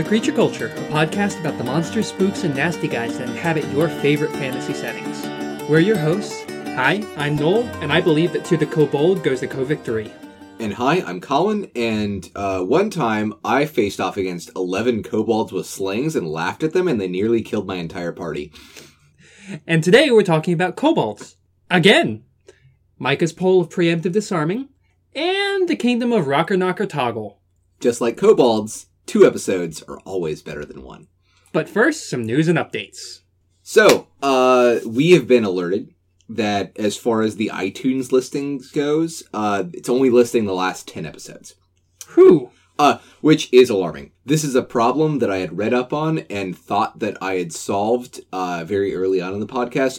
Creature Culture, a podcast about the monsters, spooks, and nasty guys that inhabit your favorite fantasy settings. We're your hosts. Hi, I'm Noel, and I believe that to the kobold goes the co-victory. And hi, I'm Colin, and one time I faced off against 11 kobolds with slings and laughed at them, and they nearly killed my entire party. And today we're talking about kobolds. Again! Micah's Pole of Preemptive Disarming, and the Kingdom of Rocker Knocker Toggle. Just like kobolds, 2 episodes are always better than 1. But first, some news and updates. So, we have been alerted that as far as the iTunes listings goes, it's only listing the last 10 episodes. Whew. Which is alarming. This is a problem that I had read up on and thought that I had solved very early on in the podcast.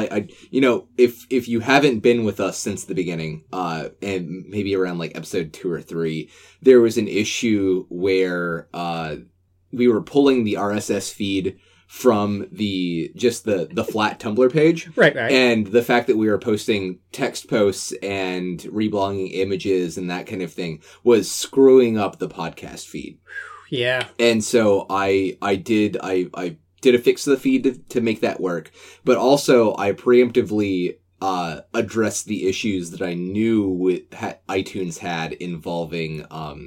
If you haven't been with us since the beginning, and maybe around like episode 2 or 3, there was an issue where we were pulling the RSS feed from the flat Tumblr page. Right. And the fact that we were posting text posts and reblogging images and that kind of thing was screwing up the podcast feed. Yeah. And so I did a fix to the feed to make that work. But also I preemptively addressed the issues that I knew iTunes had involving,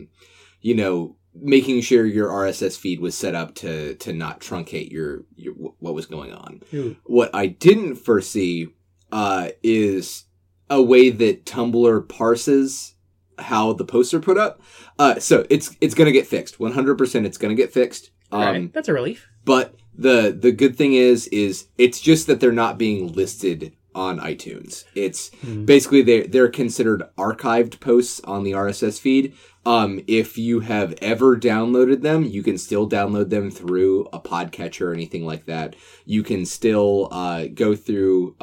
making sure your RSS feed was set up to not truncate your what was going on. Ooh. What I didn't foresee is a way that Tumblr parses how the posts are put up. So it's going to get fixed. 100% it's going to get fixed. Right. That's a relief. But the good thing is it's just that they're not being listed on iTunes. It's basically they're considered archived posts on the RSS feed. If you have ever downloaded them, you can still download them through a podcatcher or anything like that. You can still go through.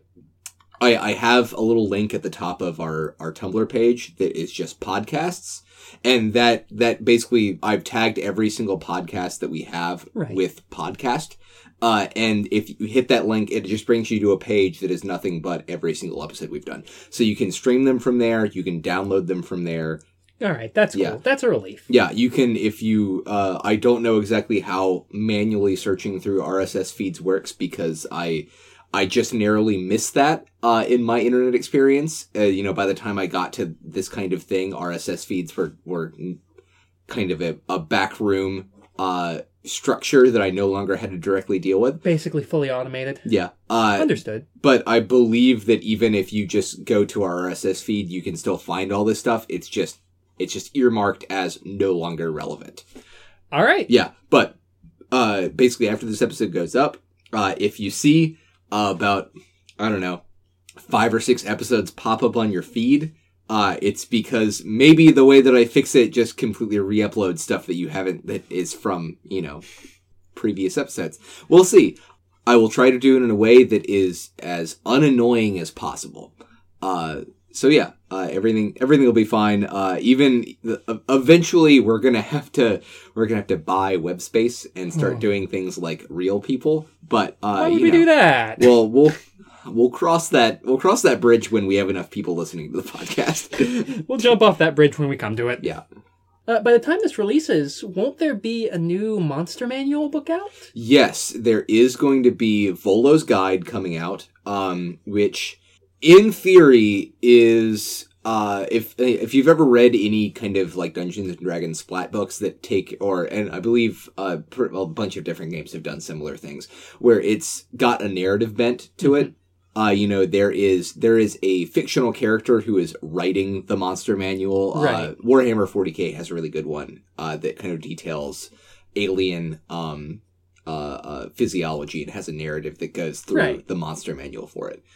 I have a little link at the top of our Tumblr page that is just podcasts, and that basically I've tagged every single podcast that we have with podcast. And if you hit that link, it just brings you to a page that is nothing but every single episode we've done. So you can stream them from there. You can download them from there. All right. That's cool. Yeah. That's a relief. Yeah, you can, if you, I don't know exactly how manually searching through RSS feeds works because I just narrowly missed that, in my internet experience. By the time I got to this kind of thing, RSS feeds were kind of a backroom, structure that I no longer had to directly deal with. Basically fully automated. Yeah. Understood. But I believe that even if you just go to our RSS feed, you can still find all this stuff. It's just earmarked as no longer relevant. All right. Yeah. But, basically after this episode goes up, if you see about, 5 or 6 episodes pop up on your feed, it's because maybe the way that I fix it just completely re-uploads stuff that is from, previous episodes. We'll see. I will try to do it in a way that is as unannoying as possible. Everything will be fine. Eventually we're gonna have to buy web space and start doing things like real people. But, why would we do that? Well, We'll cross that bridge when we have enough people listening to the podcast. We'll jump off that bridge when we come to it. Yeah. By the time this releases, won't there be a new Monster Manual book out? Yes, there is going to be Volo's Guide coming out, which, in theory, is if you've ever read any kind of like Dungeons and Dragons splat books that and I believe a bunch of different games have done similar things where it's got a narrative bent to it. There is a fictional character who is writing the monster manual. Right. Warhammer 40K has a really good one that kind of details alien physiology and has a narrative that goes through the monster manual for it.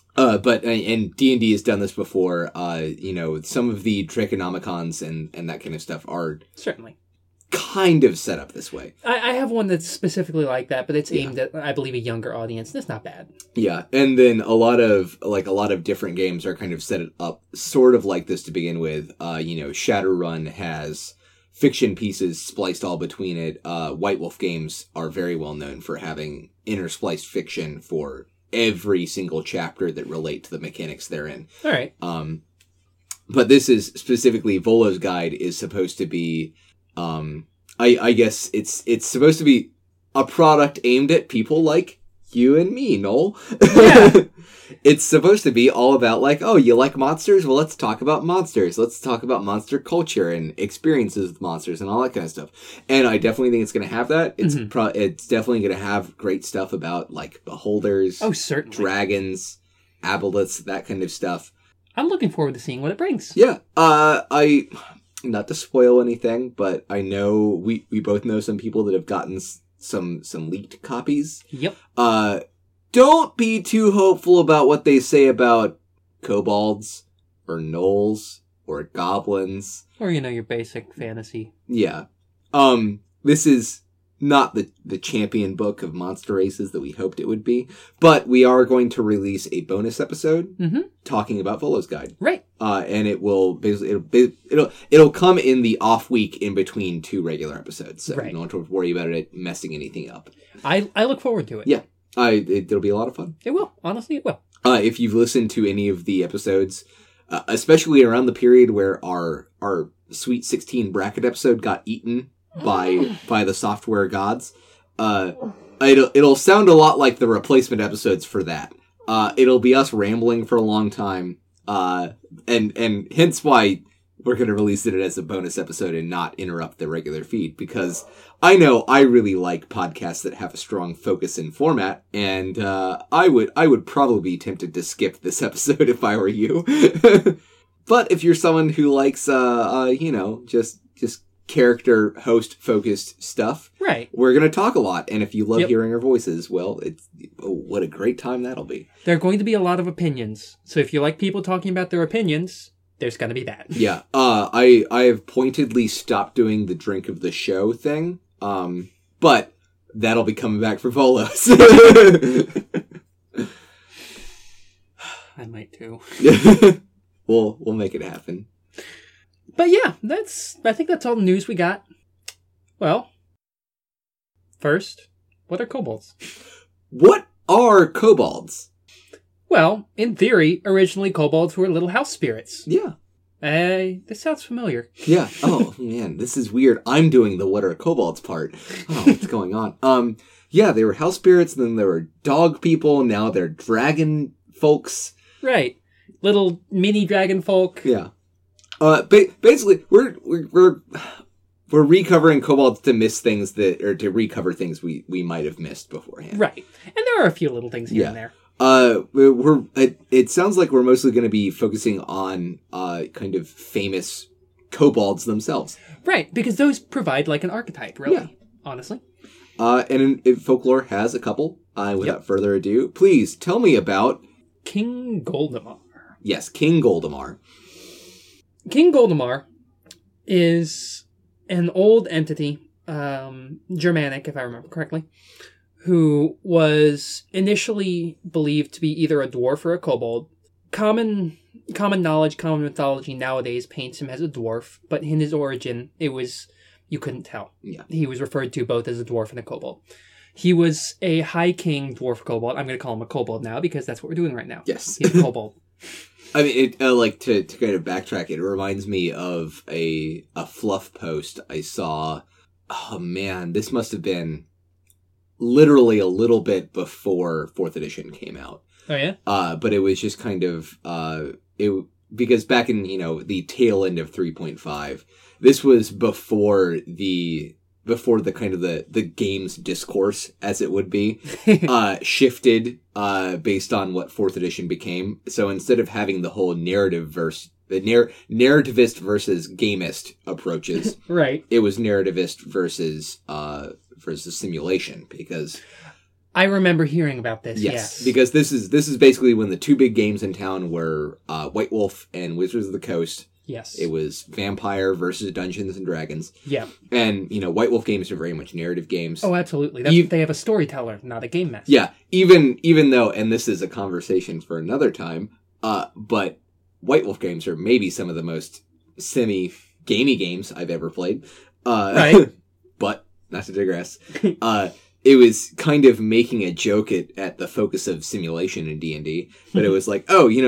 And D&D has done this before. Some of the Draconomicons and that kind of stuff are certainly kind of set up this way. I have one that's specifically like that, but it's aimed at, I believe, a younger audience. That's not bad. Yeah, and then a lot of different games are kind of set up sort of like this to begin with. Shadowrun has fiction pieces spliced all between it. White Wolf games are very well known for having interspliced fiction for every single chapter that relate to the mechanics therein. All right. But this is specifically Volo's Guide is supposed to be I guess it's supposed to be a product aimed at people like you and me, Noel. Yeah. It's supposed to be all about like, oh, you like monsters? Well, let's talk about monsters. Let's talk about monster culture and experiences with monsters and all that kind of stuff. And I definitely think it's going to have that. It's it's definitely going to have great stuff about like beholders, Oh, certainly. dragons, aboleths, that kind of stuff. I'm looking forward to seeing what it brings. Yeah. I not to spoil anything, but I know we both know some people that have gotten some leaked copies. Yep. Don't be too hopeful about what they say about kobolds or gnolls or goblins. Or, your basic fantasy. Yeah. This is not the champion book of monster races that we hoped it would be, but we are going to release a bonus episode talking about Volo's Guide. Right. And it will basically it'll come in the off week in between 2 regular episodes, so you don't have to worry about it messing anything up. I look forward to it. Yeah. It'll be a lot of fun. It will. Honestly, it will. If you've listened to any of the episodes, especially around the period where our Sweet 16 bracket episode got eaten by the software gods, it'll sound a lot like the replacement episodes for that. It'll be us rambling for a long time, and hence why we're going to release it as a bonus episode and not interrupt the regular feed, because I know I really like podcasts that have a strong focus and format, and I would probably be tempted to skip this episode if I were you. But if you're someone who likes just character host focused stuff, right, we're going to talk a lot, and if you love hearing our voices, well, what a great time that'll be. There are going to be a lot of opinions, so if you like people talking about their opinions, there's going to be that. Yeah. I have pointedly stopped doing the drink of the show thing. But that'll be coming back for Volos. I might too. We'll make it happen. But yeah, I think that's all the news we got. Well, first, what are kobolds? What are kobolds? Well, in theory, originally kobolds were little house spirits. Yeah. This sounds familiar. Yeah. Oh, man, this is weird. I'm doing the what are kobolds part. Oh, what's going on? Yeah, they were house spirits, then there were dog people, now they're dragon folks. Right. Little mini dragon folk. Yeah. Basically, we're recovering kobolds to miss things to recover things we might have missed beforehand. Right. And there are a few little things here and there. It sounds like we're mostly going to be focusing on kind of famous kobolds themselves. Right, because those provide like an archetype, really, honestly. And folklore has a couple. Without further ado, please tell me about King Goldemar. Yes, King Goldemar. King Goldemar is an old entity, Germanic, if I remember correctly, who was initially believed to be either a dwarf or a kobold. Common knowledge, common mythology nowadays paints him as a dwarf, but in his origin, you couldn't tell. Yeah. He was referred to both as a dwarf and a kobold. He was a high king dwarf kobold. I'm going to call him a kobold now because that's what we're doing right now. Yes. He's a kobold. I mean, to kind of backtrack, it reminds me of a fluff post I saw. Oh man, this must have been literally a little bit before 4th edition came out. Oh yeah? But it was just kind of, because back in, the tail end of 3.5, this was before the kind of the game's discourse, as it would be, shifted, based on what 4th edition became. So instead of having the whole narrativist versus gamist approaches, right, it was narrativist versus simulation, because I remember hearing about this. Yes. Because this is basically when the 2 big games in town were White Wolf and Wizards of the Coast. Yes. It was Vampire versus Dungeons and Dragons. Yeah. And, White Wolf games are very much narrative games. Oh, absolutely. They have a storyteller, not a game master. Yeah. Even though, and this is a conversation for another time, but White Wolf games are maybe some of the most semi-gamey games I've ever played. Right. But, not to digress, it was kind of making a joke at the focus of simulation in D&D, but it was like,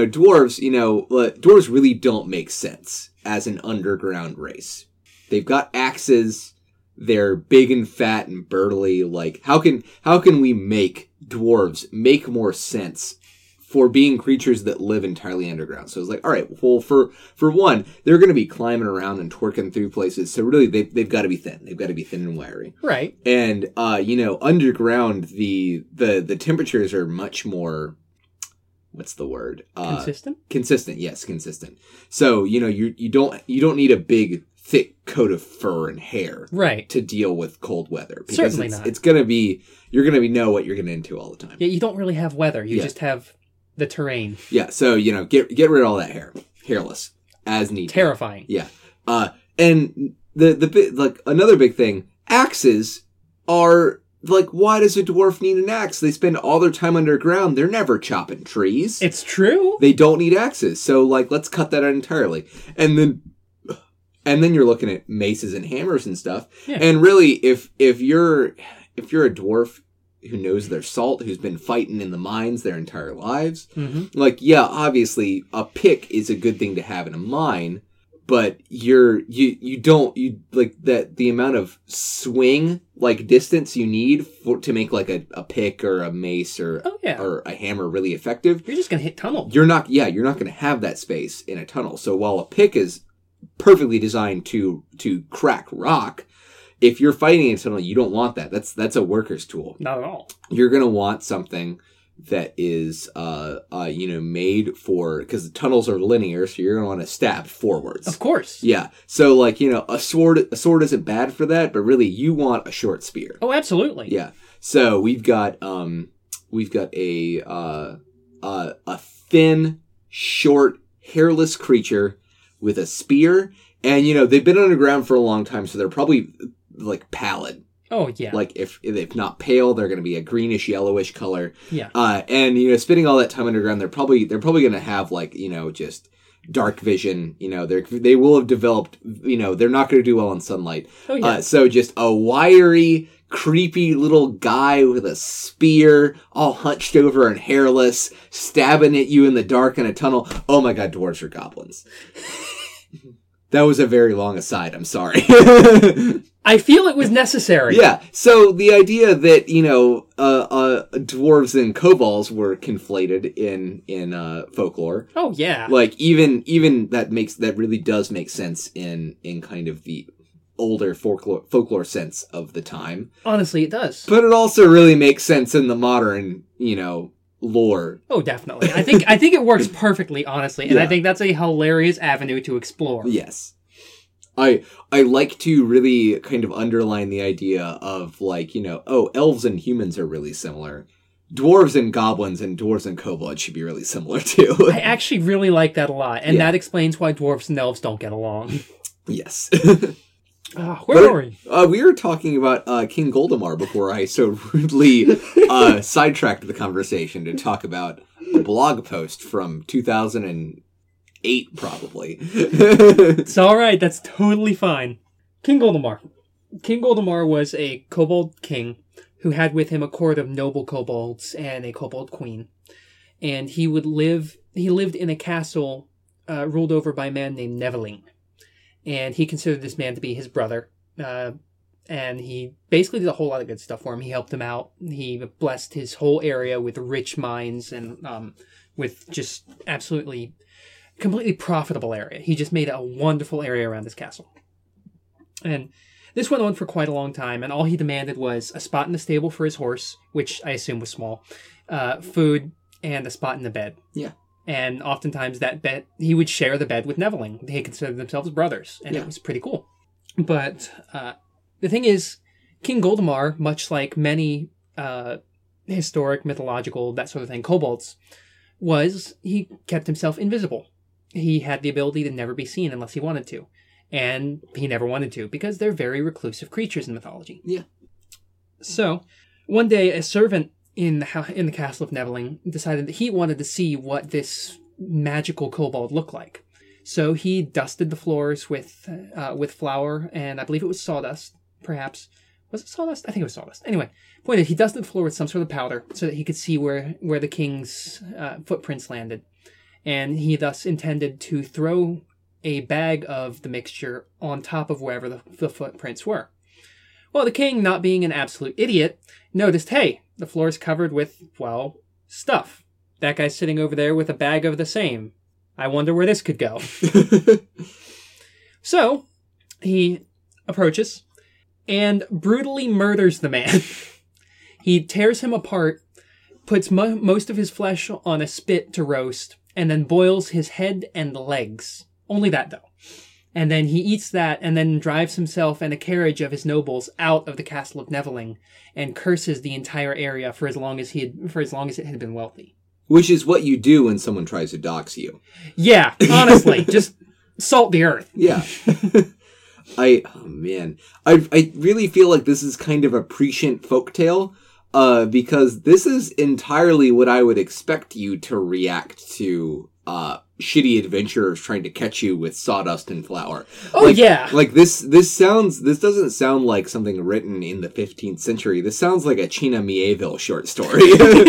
dwarves really don't make sense as an underground race. They've got axes, they're big and fat and burly. Like, how can we make dwarves make more sense for being creatures that live entirely underground? So it's like, all right, well, for one, they're going to be climbing around and twerking through places. So really, they've got to be thin. They've got to be thin and wiry. Right. And, underground, the temperatures are much more, what's the word? Consistent? Consistent. Yes, consistent. So, you don't need a big, thick coat of fur and hair. Right. To deal with cold weather. Because Certainly not. It's going to be, you're going to know what you're getting into all the time. Yeah, you don't really have weather. You just have the terrain. Yeah, so, get rid of all that hair. Hairless. As needed. Terrifying. Yeah. And the another big thing, axes are, like, why does a dwarf need an axe? They spend all their time underground. They're never chopping trees. It's true. They don't need axes. So, like, let's cut that out entirely. And then you're looking at maces and hammers and stuff. Yeah. And really, if you're a dwarf who knows their salt, who's been fighting in the mines their entire lives, like, yeah, obviously a pick is a good thing to have in a mine, but you don't like that the amount of swing, like, distance you need to make, like, a pick or a mace or a hammer really effective. You're just gonna hit tunnel. You're not gonna have that space in a tunnel. So while a pick is perfectly designed to crack rock, if you're fighting in a tunnel, you don't want that. That's a worker's tool. Not at all. You're gonna want something that is made for, because the tunnels are linear, so you're gonna want to stab forwards. Of course. Yeah. So, like, a sword isn't bad for that, but really you want a short spear. Oh, absolutely. Yeah. So we've got a thin, short, hairless creature with a spear, and they've been underground for a long time, so they're probably, like, pallid. Oh yeah. Like, if not pale, they're going to be a greenish, yellowish color. Yeah. And spending all that time underground, they're probably going to have, like, just dark vision. They will have developed. They're not going to do well in sunlight. Oh yeah. So just a wiry, creepy little guy with a spear, all hunched over and hairless, stabbing at you in the dark in a tunnel. Oh my God, dwarves are goblins. That was a very long aside. I'm sorry. I feel it was necessary. Yeah. So the idea that dwarves and kobolds were conflated in folklore. Oh yeah. Like even that really does make sense in kind of the older folklore sense of the time. Honestly, it does. But it also really makes sense in the modern lore. Oh, definitely. I think it works perfectly, honestly, and I think that's a hilarious avenue to explore. Yes. I like to really kind of underline the idea of, like, elves and humans are really similar. Dwarves and goblins and dwarves and kobolds should be really similar too. I actually really like that a lot, and that explains why dwarves and elves don't get along. Yes. Where were we? We were talking about King Goldemar before I so rudely sidetracked the conversation to talk about a blog post from 2008, probably. It's all right. That's totally fine. King Goldemar. King Goldemar was a kobold king who had with him a court of noble kobolds and a kobold queen, and he lived in a castle ruled over by a man named Neveling. And he considered this man to be his brother. And he basically did a whole lot of good stuff for him. He helped him out. He blessed his whole area with rich mines and with just absolutely, completely profitable area. He just made a wonderful area around his castle. And this went on for quite a long time. And all he demanded was a spot in the stable for his horse, which I assume was small, food, and a spot in the bed. Yeah. And oftentimes that bed, he would share the bed with Neveling. They considered themselves brothers, and it was pretty cool. But the thing is, King Goldemar, much like many historic, mythological, that sort of thing, kobolds, he kept himself invisible. He had the ability to never be seen unless he wanted to. And he never wanted to, because they're very reclusive creatures in mythology. Yeah. So, one day, a servant in the castle of Neveling decided that he wanted to see what this magical kobold looked like. So he dusted the floors with flour, and I believe it was sawdust, perhaps. Was it sawdust? I think it was sawdust. Anyway, point is, he dusted the floor with some sort of powder so that he could see where the king's footprints landed. And he thus intended to throw a bag of the mixture on top of wherever the footprints were. Well, the king, not being an absolute idiot, noticed, hey, the floor is covered with, well, stuff. That guy's sitting over there with a bag of the same. I wonder where this could go. So, he approaches and brutally murders the man. He tears him apart, puts most of his flesh on a spit to roast, and then boils his head and legs. Only that, though. And then he eats that and then drives himself and a carriage of his nobles out of the castle of Neveling and curses the entire area for as long as it had been wealthy. Which is what you do when someone tries to dox you. Yeah, honestly, just salt the earth. Yeah. I really feel like this is kind of a prescient folktale, because this is entirely what I would expect you to react to, shitty adventurers trying to catch you with sawdust and flour. Oh, yeah. Like this doesn't sound like something written in the 15th century. This sounds like a China Mieville short story.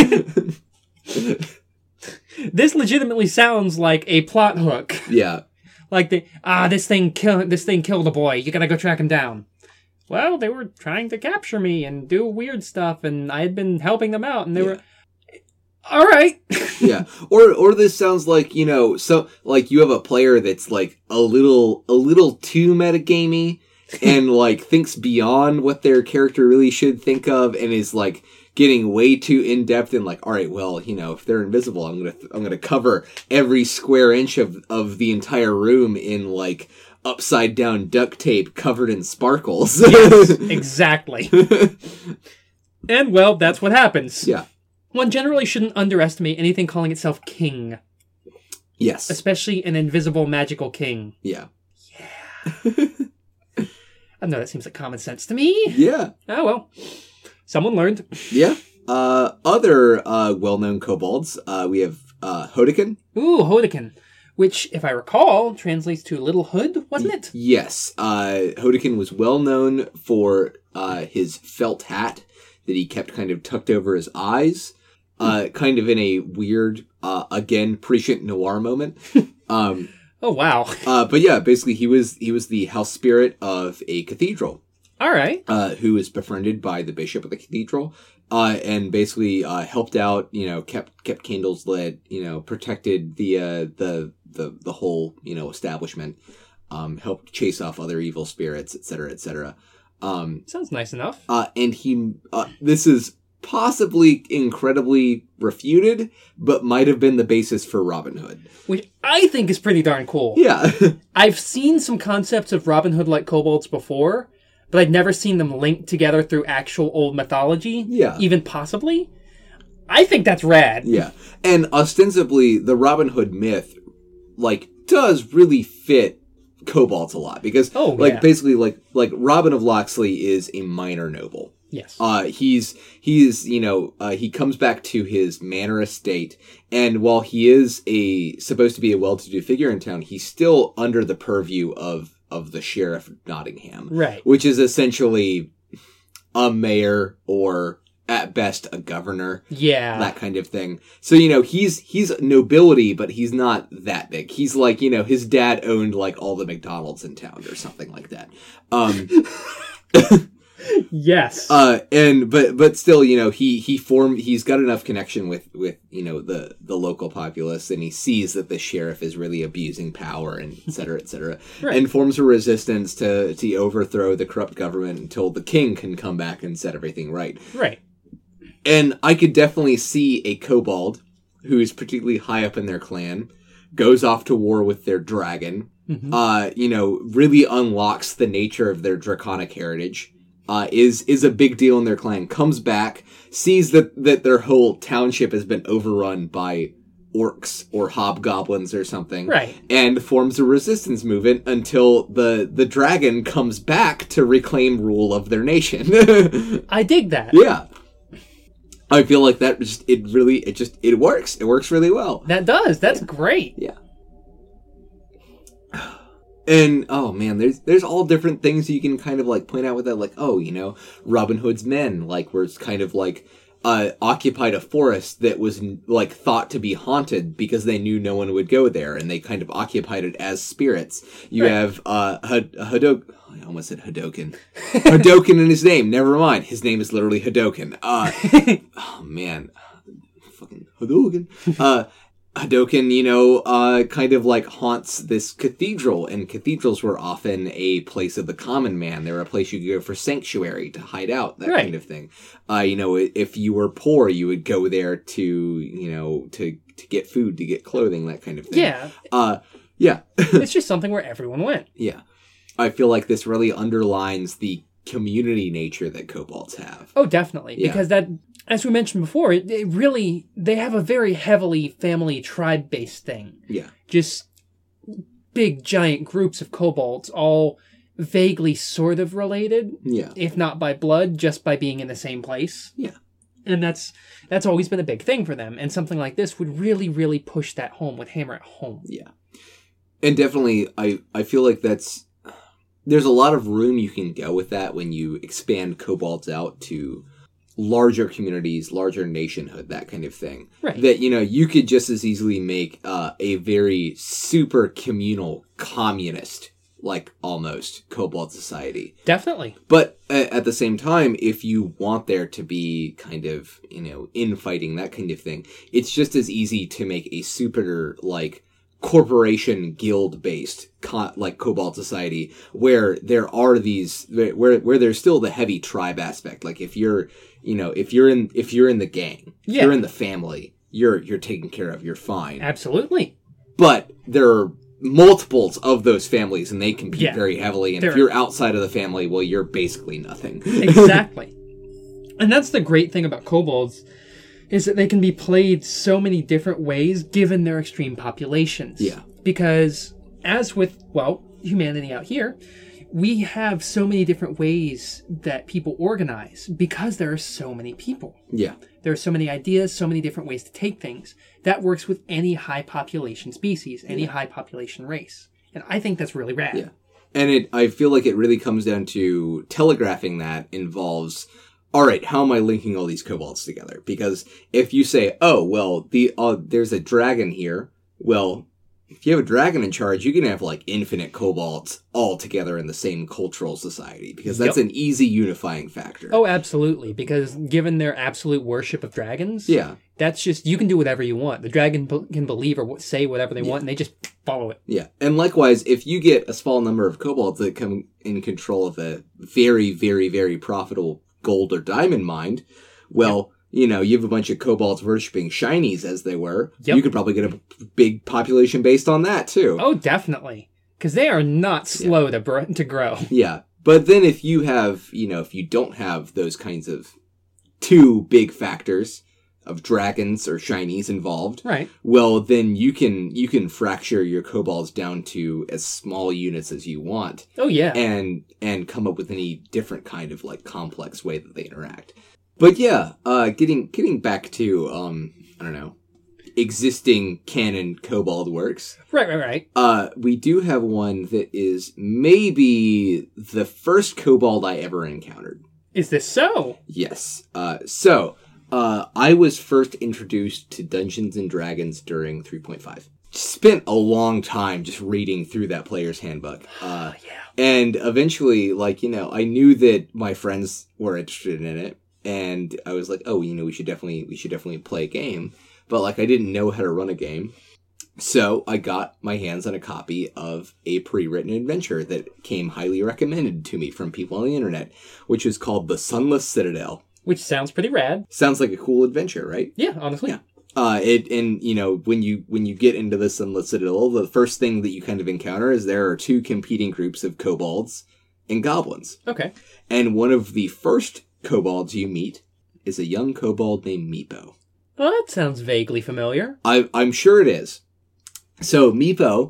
This legitimately sounds like a plot hook. Yeah. Like this thing killed a boy. You gotta go track him down. Well, they were trying to capture me and do weird stuff, and I had been helping them out, and they were all right. Yeah. Or this sounds like, so like you have a player that's like a little too metagamey and like thinks beyond what their character really should think of and is like getting way too in depth and like, all right, well, if they're invisible, I'm gonna cover every square inch of the entire room in like upside down duct tape covered in sparkles. Yes, exactly. And well, that's what happens. Yeah. One generally shouldn't underestimate anything calling itself king. Yes. Especially an invisible magical king. Yeah. Yeah. I know that seems like common sense to me. Yeah. Oh, well. Someone learned. Yeah. Other well-known kobolds, we have Hodekin. Ooh, Hodekin. Which, if I recall, translates to Little Hood, wasn't it? Yes. Hodekin was well known for his felt hat that he kept kind of tucked over his eyes, kind of in a weird, again, prescient noir moment. Oh, wow. But yeah, basically he was the house spirit of a cathedral. All right. Who was befriended by the bishop of the cathedral, and basically helped out, kept candles lit, protected the whole, establishment, helped chase off other evil spirits, etc., etc. Sounds nice enough. And he, this is possibly incredibly refuted, but might have been the basis for Robin Hood. Which I think is pretty darn cool. Yeah. I've seen some concepts of Robin Hood-like kobolds before, but I'd never seen them linked together through actual old mythology. Yeah. Even possibly. I think that's rad. Yeah. And ostensibly, the Robin Hood myth, does really fit kobolds a lot. Because, basically, Robin of Locksley is a minor noble. Yes. He comes back to his manor estate, and while he is supposed to be a well-to-do figure in town, he's still under the purview of the Sheriff of Nottingham. Right. Which is essentially a mayor or, at best, a governor. Yeah. That kind of thing. So, he's nobility, but he's not that big. He's like, his dad owned, all the McDonald's in town or something like that. Yes. But still, he's got enough connection with the local populace, and he sees that the sheriff is really abusing power, and et cetera, right. And forms a resistance to overthrow the corrupt government until the king can come back and set everything right. Right. And I could definitely see a kobold who is particularly high up in their clan goes off to war with their dragon, really unlocks the nature of their draconic heritage. Is a big deal in their clan, comes back, sees that their whole township has been overrun by orcs or hobgoblins or something. Right. And forms a resistance movement until the dragon comes back to reclaim rule of their nation. I dig that. Yeah. I feel like that it works. It works really well. That does. That's great. Yeah. And, oh man, there's all different things you can kind of point out with that, Robin Hood's men, where it's kind of occupied a forest that was like thought to be haunted because they knew no one would go there, and they kind of occupied it as spirits. You have Hadoken. I almost said Hadoken. Hadoken in his name. Never mind. His name is literally Hadoken. Oh man, fucking Hadoken. Hadoken, kind of like haunts this cathedral, and cathedrals were often a place of the common man. They were a place you could go for sanctuary, to hide out, that kind of thing. If you were poor, you would go there to get food, to get clothing, that kind of thing. Yeah. Yeah. It's just something where everyone went. Yeah. I feel like this really underlines the community nature that kobolds have. Oh, definitely. Yeah. Because that, as we mentioned before, they have a very heavily family tribe-based thing. Yeah. Just big, giant groups of kobolds, all vaguely sort of related. Yeah. If not by blood, just by being in the same place. Yeah. And that's always been a big thing for them. And something like this would really, really push that home, would hammer it home. Yeah. And definitely, I feel like there's a lot of room you can go with that when you expand kobolds out to larger communities, larger nationhood, that kind of thing. Right. That, you could just as easily make a very super communal communist, like almost, kobold society. Definitely. But at the same time, if you want there to be kind of, infighting, that kind of thing, it's just as easy to make a super, like, corporation guild based like kobold society where there are these where there's still the heavy tribe aspect. Like if you're in the gang, if you're in the family, you're taken care of, you're fine. Absolutely. But there are multiples of those families, and they compete very heavily, and if you're outside of the family, well, you're basically nothing. Exactly. And that's the great thing about kobolds, is that they can be played so many different ways given their extreme populations. Yeah. Because as with, humanity out here, we have so many different ways that people organize because there are so many people. Yeah. There are so many ideas, so many different ways to take things. That works with any high population species, any high population race. And I think that's really rad. Yeah. And I feel like it really comes down to telegraphing that involves, all right, how am I linking all these kobolds together? Because if you say, there's a dragon here, well, if you have a dragon in charge, you can have like infinite kobolds all together in the same cultural society, because that's an easy unifying factor. Oh, absolutely. Because given their absolute worship of dragons, that's just, you can do whatever you want. The dragon can believe or say whatever they want, and they just follow it. Yeah. And likewise, if you get a small number of kobolds that come in control of a very, very, very profitable gold or diamond mine, you have a bunch of kobolds worshipping shinies as they were. You could probably get a big population based on that too. Oh, definitely. Because they are not slow to grow. Yeah. But then if you have, if you don't have those kinds of two big factors of dragons or shinies involved, right? Well, then you can fracture your kobolds down to as small units as you want. Oh yeah. And come up with any different kind of like complex way that they interact. But yeah, getting back to existing canon kobold works. Right. We do have one that is maybe the first kobold I ever encountered. Is this so? Yes. I was first introduced to Dungeons and Dragons during 3.5. Spent a long time just reading through that player's handbook. And eventually, I knew that my friends were interested in it. And I was like, we should definitely play a game. But, I didn't know how to run a game. So I got my hands on a copy of a pre-written adventure that came highly recommended to me from people on the internet, which is called The Sunless Citadel. Which sounds pretty rad. Sounds like a cool adventure, right? Yeah, honestly. Yeah. When you get into the Sunless Citadel, the first thing that you kind of encounter is there are two competing groups of kobolds and goblins. Okay. And one of the first kobolds you meet is a young kobold named Meepo. Well, that sounds vaguely familiar. I'm sure it is. So Meepo,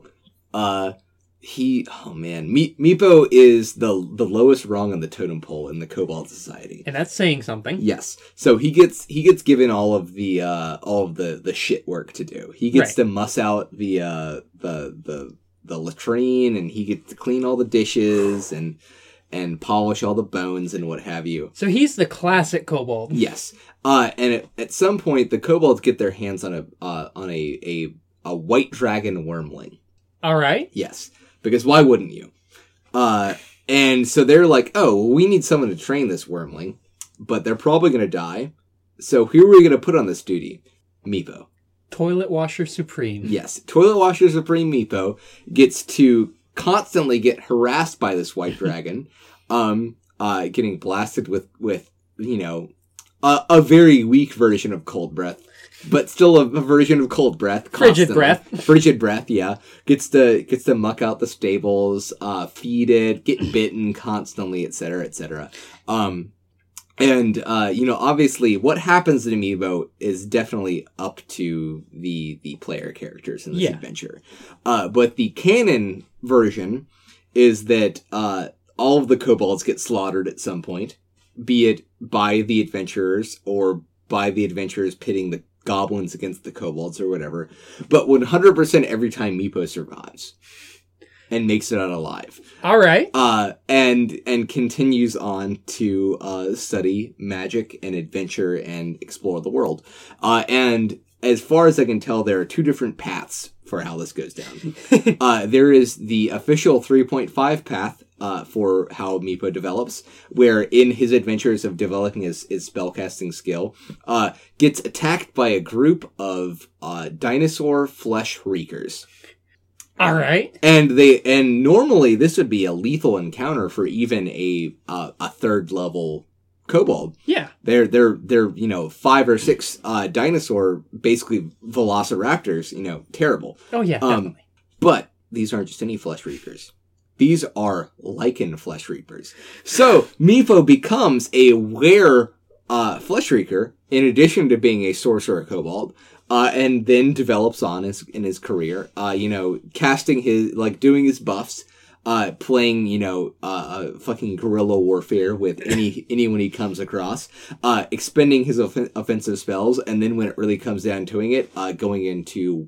Meepo is the lowest rung on the totem pole in the Kobold Society, and that's saying something. Yes. So he gets given all of the shit work to do. He gets to muss out the latrine, and he gets to clean all the dishes, and and polish all the bones and what have you. So he's the classic kobold. Yes. And at some point, the kobolds get their hands on a white dragon wormling. All right. Yes. Because why wouldn't you? And so they're like, oh, we need someone to train this wormling, but they're probably going to die. So who are we going to put on this duty? Meepo. Toilet Washer Supreme. Yes. Toilet Washer Supreme Meepo gets to constantly get harassed by this white dragon, getting blasted with a very weak version of Cold Breath, but still a version of Cold Breath. Constantly. Frigid Breath, yeah. Gets to muck out the stables, feed it, get bitten constantly, etc., etc. Obviously what happens to Amiibo is definitely up to the player characters in this adventure. But the canon version is that all of the kobolds get slaughtered at some point, be it by the adventurers or by the adventurers pitting the goblins against the kobolds or whatever. But 100% every time Meepo survives and makes it out alive. All right. And continues on to study magic and adventure and explore the world. And as far as I can tell, there are two different paths for how this goes down. There is the official 3.5 path for how Meepo develops, where in his adventures of developing his spellcasting skill, gets attacked by a group of dinosaur flesh reekers. All right. And normally this would be a lethal encounter for even a third level kobold. Yeah. They're 5 or 6 dinosaur, basically velociraptors, terrible. Oh yeah, definitely. But these aren't just any flesh reapers. These are lichen flesh reapers. So Meepo becomes a were flesh reaker in addition to being a sorcerer kobold. And then develops on in his career, casting doing his buffs, playing, fucking guerrilla warfare with anyone he comes across, expending his offensive spells, and then when it really comes down to it, going into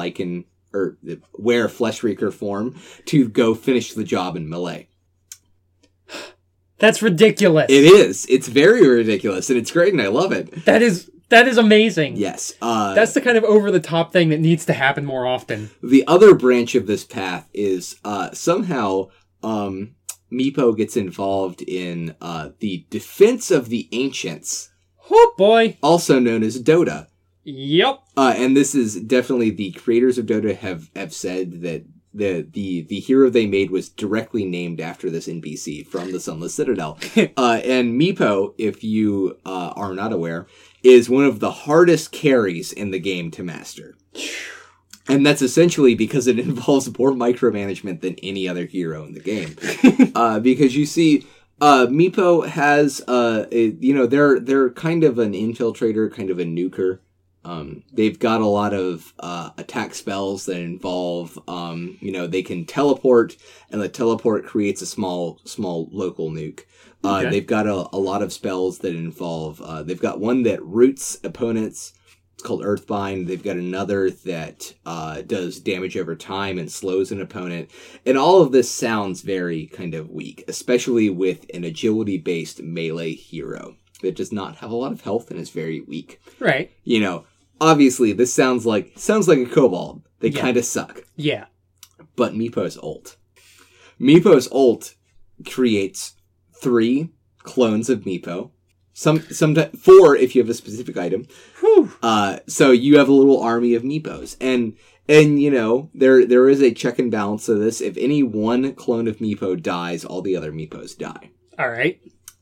were flesh reeker form to go finish the job in melee. That's ridiculous. It is. It's very ridiculous, and it's great, and I love it. That is amazing. Yes. That's the kind of over-the-top thing that needs to happen more often. The other branch of this path is somehow Meepo gets involved in the Defense of the Ancients. Oh, boy. Also known as Dota. Yep. And this is definitely the creators of Dota have said that the hero they made was directly named after this NPC from the Sunless Citadel. And Meepo, if you are not aware, is one of the hardest carries in the game to master. And that's essentially because it involves more micromanagement than any other hero in the game. Because you see, Meepo has, they're kind of an infiltrator, kind of a nuker. They've got a lot of attack spells that involve, they can teleport, and the teleport creates a small local nuke. Okay. They've got a lot of spells that involve, they've got one that roots opponents. It's called Earthbind. They've got another that does damage over time and slows an opponent. And all of this sounds very kind of weak, especially with an agility-based melee hero that does not have a lot of health and is very weak. Right. Obviously, this sounds like a kobold. They kind of suck. Yeah. But Meepo's ult. Meepo's ult creates 3 clones of Meepo. Sometimes 4 if you have a specific item. Whew. So you have a little army of Meepos. And there is a check and balance of this. If any one clone of Meepo dies, all the other Meepos die. All right.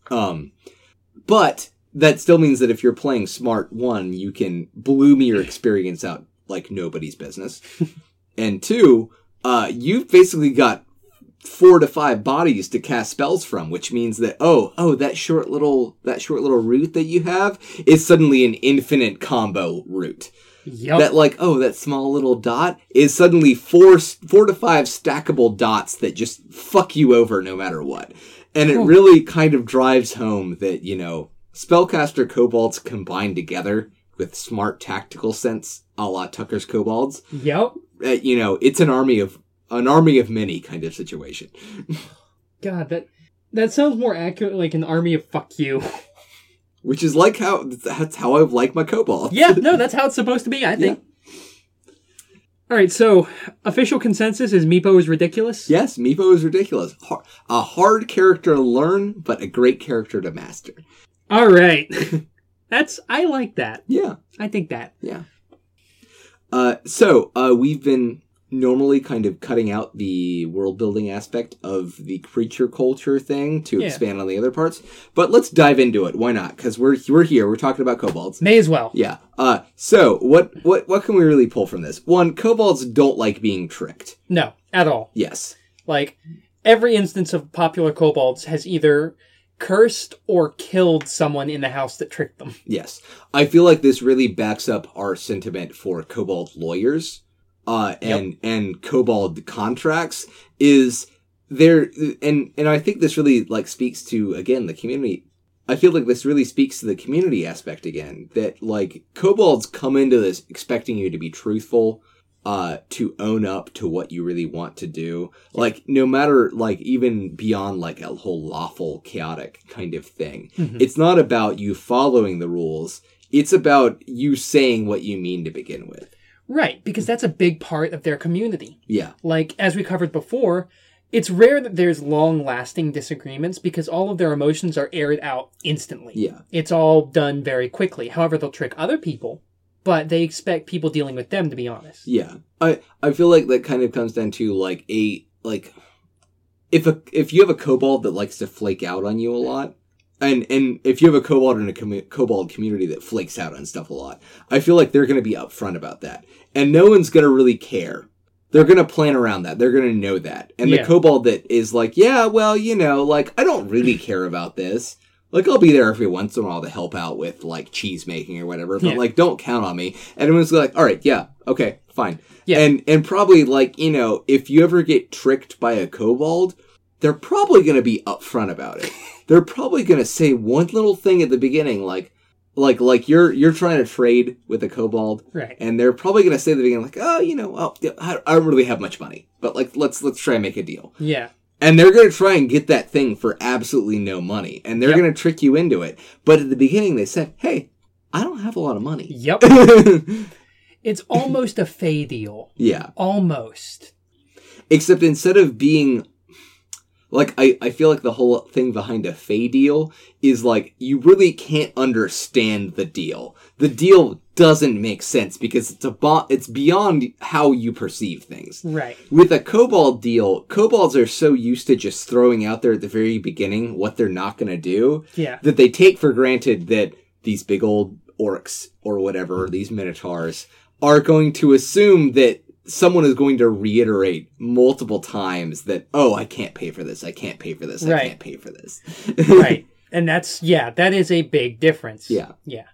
But that still means that if you're playing Smart 1, you can bloom your experience out like nobody's business. And 2, you've basically got 4 to 5 bodies to cast spells from, which means that that short little root that you have is suddenly an infinite combo root. Yep. That small little dot is suddenly 4 to 5 stackable dots that just fuck you over no matter what. And it really kind of drives home that, spellcaster kobolds combined together with smart tactical sense, a la Tucker's kobolds. Yep. It's an army of many kind of situation. God, That sounds more accurate like an army of fuck you. Which is that's how I like my kobolds. Yeah, no, that's how it's supposed to be, I think. Yeah. All right, so official consensus is Meepo is ridiculous? Yes, Meepo is ridiculous. A hard character to learn, but a great character to master. All right. I like that. Yeah. I think that. Yeah. So we've been normally kind of cutting out the world building aspect of the creature culture thing to expand on the other parts, but let's dive into it. Why not? Because we're here. We're talking about kobolds. May as well. Yeah. So what can we really pull from this? One, kobolds don't like being tricked. No, at all. Yes. Like every instance of popular kobolds has either cursed or killed someone in the house that tricked them. Yes. I feel like this really backs up our sentiment for kobold lawyers. And kobold contracts is there, and I think this really like speaks to, again, the community. I feel like this really speaks to the community aspect again, that like kobolds come into this expecting you to be truthful, to own up to what you really want to do. Like no matter like even beyond like a whole lawful chaotic kind of thing. Mm-hmm. It's not about you following the rules. It's about you saying what you mean to begin with. Right, because that's a big part of their community. Yeah. Like, as we covered before, it's rare that there's long-lasting disagreements because all of their emotions are aired out instantly. Yeah. It's all done very quickly. However, they'll trick other people, but they expect people dealing with them to be honest. Yeah. I feel like that kind of comes down to, like, if you have a kobold that likes to flake out on you a lot, and if you have a kobold in a kobold community that flakes out on stuff a lot, I feel like they're going to be upfront about that. And no one's going to really care. They're going to plan around that. They're going to know that. And the kobold that is like, yeah, well, you know, like, I don't really care about this. Like, I'll be there every once in a while to help out with, like, cheese making or whatever. But, like, don't count on me. And everyone's like, all right, yeah, okay, fine. Yeah. And probably, like, you know, if you ever get tricked by a kobold, they're probably going to be upfront about it. They're probably going to say one little thing at the beginning, like you're trying to trade with a kobold, right? And they're probably going to say at the beginning, like, oh, you know, I don't really have much money, but like let's try and make a deal. Yeah. And they're going to try and get that thing for absolutely no money, and they're going to trick you into it. But at the beginning, they said, hey, I don't have a lot of money. Yep. It's almost a fey deal. Yeah. Almost. Except instead of being... Like, I feel like the whole thing behind a fey deal is, like, you really can't understand the deal. The deal doesn't make sense because it's beyond how you perceive things. Right. With a kobold deal, kobolds are so used to just throwing out there at the very beginning what they're not going to do, that they take for granted that these big old orcs or whatever, these minotaurs, are going to assume that someone is going to reiterate multiple times that, oh, I can't pay for this, I can't pay for this, I can't pay for this. Right. And that is a big difference. Yeah. Yeah.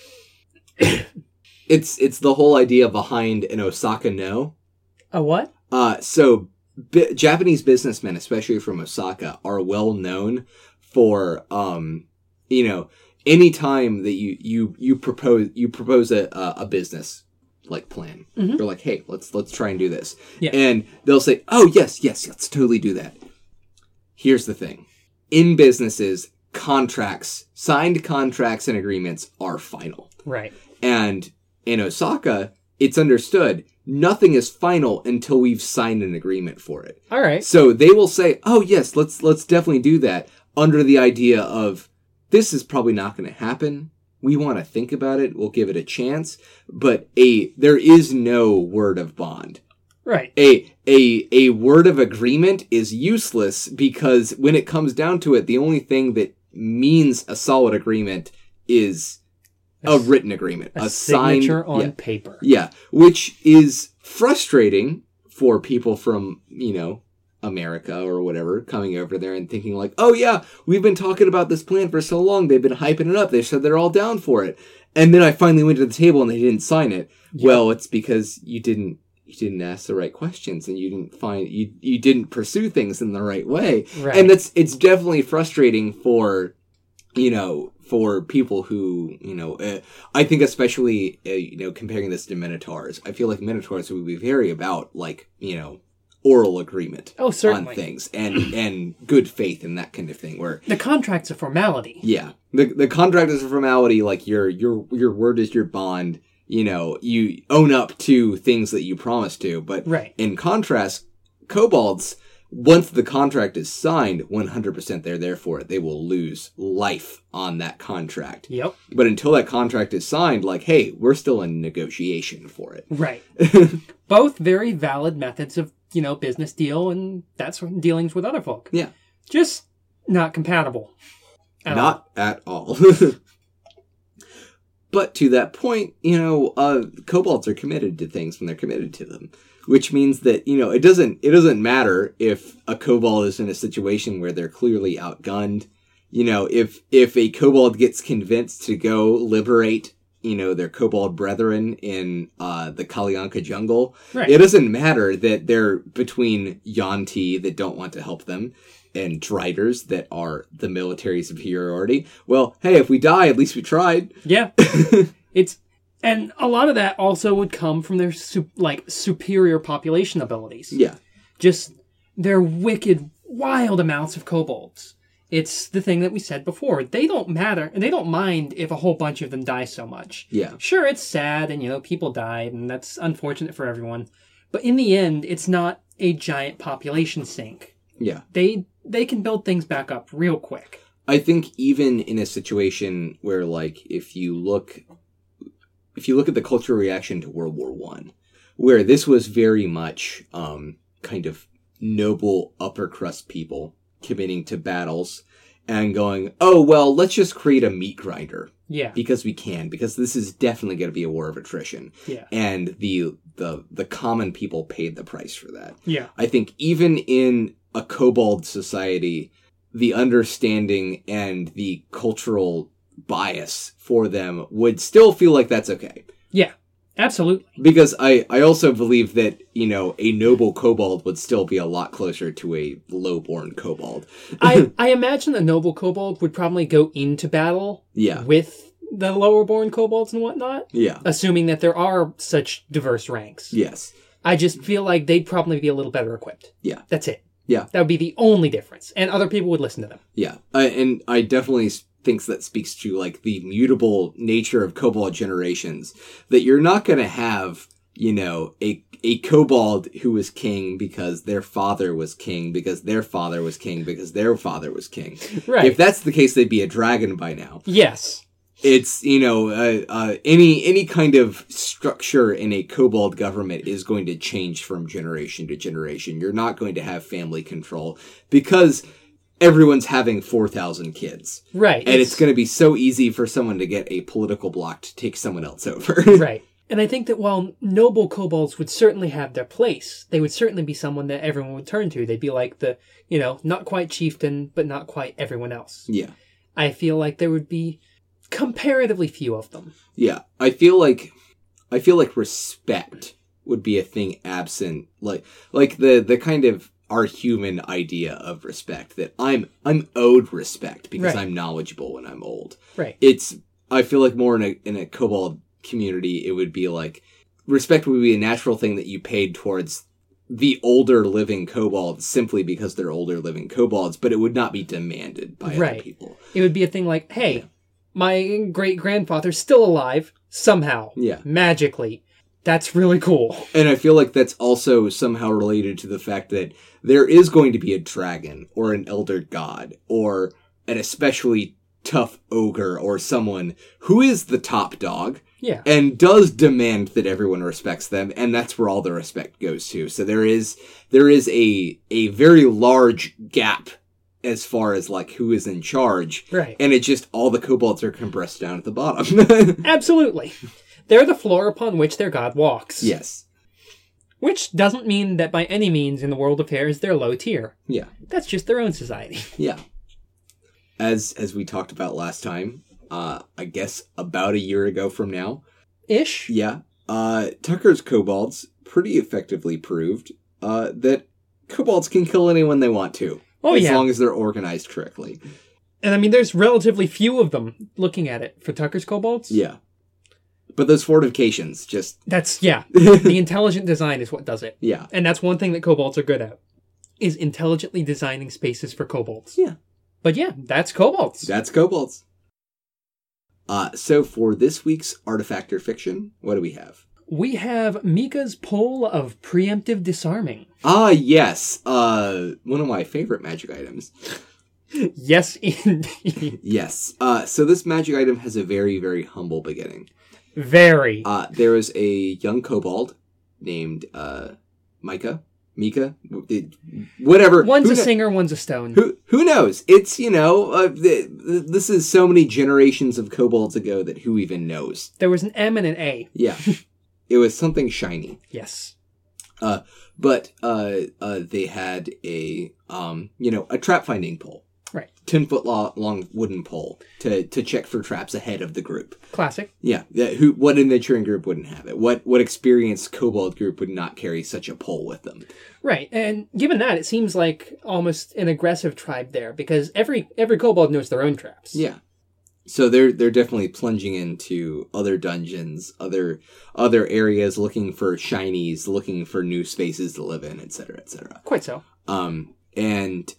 It's the whole idea behind an Osaka no. A what? So Japanese businessmen, especially from Osaka, are well known for, you know, any time that you propose a business like plan. Mm-hmm. They're like, hey, let's try and do this. Yeah. And they'll say, oh, yes, let's totally do that. Here's the thing. In businesses, signed contracts and agreements are final. Right. And in Osaka, it's understood nothing is final until we've signed an agreement for it. All right. So they will say, oh, yes, let's definitely do that under the idea of this is probably not going to happen. We want to think about it. We'll give it a chance. But there is no word of bond. Right. A word of agreement is useless because when it comes down to it, the only thing that means a solid agreement is a written agreement. A signature on paper. Yeah. Which is frustrating for people from, you know, America or whatever, coming over there and thinking like, oh yeah, we've been talking about this plan for so long. They've been hyping it up. They said they're all down for it. And then I finally went to the table and they didn't sign it. Yep. Well, it's because you didn't ask the right questions and you didn't pursue things in the right way. Right. And it's definitely frustrating for, you know, for people who, you know, I think especially, you know, comparing this to Minotaurs, I feel like Minotaurs would be very about like, you know, oral agreement Oh, certainly. on things and good faith and that kind of thing. Where The contract's a formality. yeah, the contract is a formality. Like your word is your bond. You know, you own up to things that you promise to. But Right. in contrast, kobolds, once the contract is signed, 100% they're there for it. They will lose life on that contract. Yep. But until that contract is signed, like, hey, we're still in negotiation for it. Right. Both very valid methods of, business deal and that's dealings with other folk. Yeah. Just not compatible. Not at all. But to that point, kobolds are committed to things when they're committed to them. Which means that, it doesn't matter if a kobold is in a situation where they're clearly outgunned. If a kobold gets convinced to go liberate, their kobold brethren in the Kalyanka jungle, Right. It doesn't matter that they're between Yuan-ti that don't want to help them and Driders that are the military superiority. Well, hey, if we die, at least we tried. Yeah. And a lot of that also would come from their superior population abilities. Yeah. Just their wicked, wild amounts of kobolds. It's the thing that we said before. They don't matter, and they don't mind if a whole bunch of them die so much. Yeah. Sure, it's sad, and people died, and that's unfortunate for everyone. But in the end, it's not a giant population sink. Yeah. They can build things back up real quick. I think even in a situation where, if you look at the cultural reaction to World War I, where this was very much kind of noble upper crust people committing to battles and going, oh, well, let's just create a meat grinder. Yeah. Because this is definitely going to be a war of attrition. Yeah. And the common people paid the price for that. Yeah. I think even in a kobold society, the understanding and the cultural bias for them would still feel like that's okay. Yeah, absolutely. Because I also believe that, a noble kobold would still be a lot closer to a low-born kobold. I imagine a noble kobold would probably go into battle Yeah. with the lower-born kobolds and whatnot, Yeah. assuming that there are such diverse ranks. Yes. I just feel like they'd probably be a little better equipped. Yeah. That's it. Yeah. That would be the only difference. And other people would listen to them. Yeah. And I definitely think that speaks to, the mutable nature of kobold generations. That you're not going to have, a kobold who was king because their father was king, because their father was king, because their father was king. Right. If that's the case, they'd be a dragon by now. Yes. It's, any kind of structure in a kobold government is going to change from generation to generation. You're not going to have family control because everyone's having 4,000 kids. Right. And it's going to be so easy for someone to get a political block to take someone else over. Right. And I think that while noble kobolds would certainly have their place, they would certainly be someone that everyone would turn to. They'd be like the, not quite chieftain, but not quite everyone else. Yeah. I feel like there would be comparatively few of them. Yeah. I feel like respect would be a thing absent. Like the kind of our human idea of respect, that I'm owed respect because Right. I'm knowledgeable when I'm old. Right. I feel like more in a kobold community, it would be like respect would be a natural thing that you paid towards the older living kobolds simply because they're older living kobolds, but it would not be demanded by Right. other people. It would be a thing like, hey, my great-grandfather's still alive, somehow. Yeah. Magically. That's really cool. And I feel like that's also somehow related to the fact that there is going to be a dragon or an elder god or an especially tough ogre or someone who is the top dog. Yeah. And does demand that everyone respects them, and that's where all the respect goes to. So there is a very large gap as far as who is in charge. Right. And it just all the kobolds are compressed down at the bottom. Absolutely. They're the floor upon which their god walks. Yes. Which doesn't mean that by any means in the world of affairs they're low tier. Yeah. That's just their own society. Yeah. As we talked about last time, I guess about a year ago from now. Ish? Yeah. Tucker's kobolds pretty effectively proved that kobolds can kill anyone they want to. Oh, as yeah. long as they're organized correctly. And I mean, there's relatively few of them looking at it for Tucker's kobolds. Yeah. But those fortifications just... The intelligent design is what does it. Yeah. And that's one thing that kobolds are good at, is intelligently designing spaces for kobolds. Yeah. But yeah, that's kobolds. That's kobolds. So for this week's Artifact or Fiction, what do we have? We have Mika's Pull of Preemptive Disarming. Ah, yes. One of my favorite magic items. Yes, indeed. Yes. So this magic item has a very, very humble beginning. Very. There was a young kobold named Mika, whatever. One's a singer, one's a stone. Who knows? It's, this is so many generations of kobolds ago that who even knows? There was an M and an A. Yeah. It was something shiny. Yes. But they had a trap finding pole. Right. 10-foot long wooden pole to check for traps ahead of the group. Classic. Yeah. What adventuring group wouldn't have it? What experienced kobold group would not carry such a pole with them? Right. And given that, it seems like almost an aggressive tribe there, because every kobold knows their own traps. Yeah. So they're definitely plunging into other dungeons, other areas, looking for shinies, looking for new spaces to live in, etc., etc. Quite so. And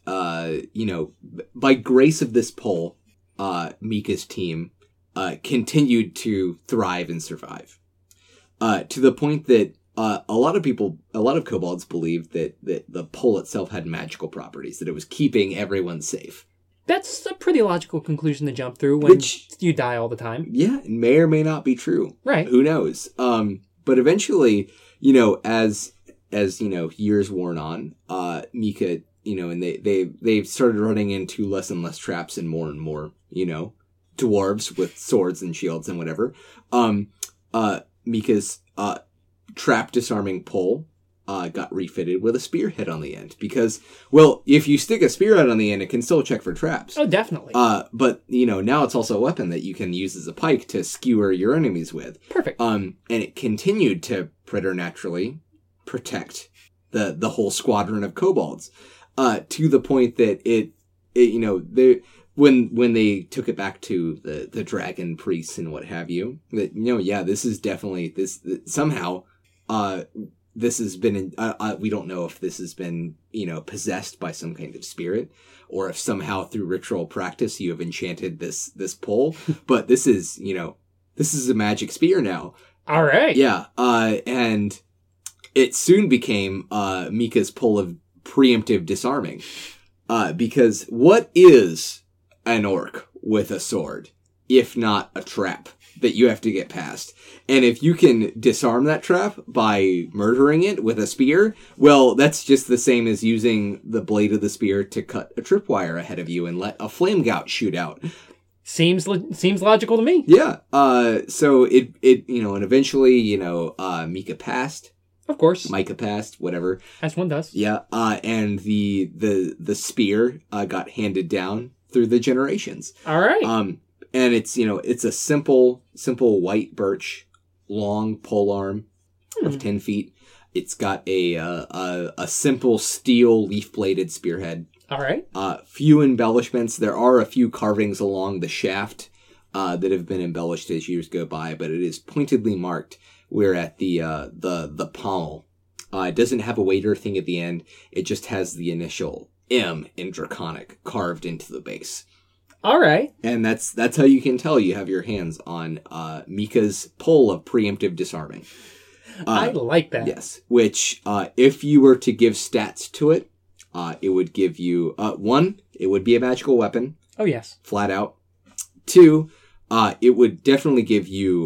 by grace of this poll, Mika's team continued to thrive and survive. To the point that a lot of kobolds believed that the pole itself had magical properties, that it was keeping everyone safe. That's a pretty logical conclusion to jump through when you die all the time. Yeah, it may or may not be true. Right. Who knows? But eventually, as years worn on, Mika, and they've started running into less and less traps and more, dwarves with swords and shields and whatever. Mika's trap disarming pole got refitted with a spearhead on the end because, well, if you stick a spearhead on the end, it can still check for traps. Oh, definitely. But now it's also a weapon that you can use as a pike to skewer your enemies with. Perfect. And it continued to preternaturally protect the whole squadron of kobolds, to the point that when they took it back to the dragon priests and what have you, that this is definitely somehow. This has been, we don't know if this has been, possessed by some kind of spirit, or if somehow through ritual practice you have enchanted this pole. But this is a magic spear now. All right. Yeah. And it soon became Mika's pole of preemptive disarming. Because what is an orc with a sword, if not a trap that you have to get past? And if you can disarm that trap by murdering it with a spear, well, that's just the same as using the blade of the spear to cut a tripwire ahead of you and let a flame gout shoot out. Seems logical to me. Yeah. So it and eventually, Mika passed. Of course. Micah passed, whatever. As one does. Yeah. And the spear got handed down through the generations. All right. And it's a simple white birch, long pole arm of 10 feet. It's got a simple steel leaf-bladed spearhead. All right. Few embellishments. There are a few carvings along the shaft that have been embellished as years go by, but it is pointedly marked. We're at the pommel. It doesn't have a waiter thing at the end. It just has the initial M in Draconic carved into the base. All right. And that's how you can tell you have your hands on Mika's pole of preemptive disarming. I like that. Yes. Which, if you were to give stats to it, it would give you, 1, it would be a magical weapon. Oh, yes. Flat out. 2, it would definitely give you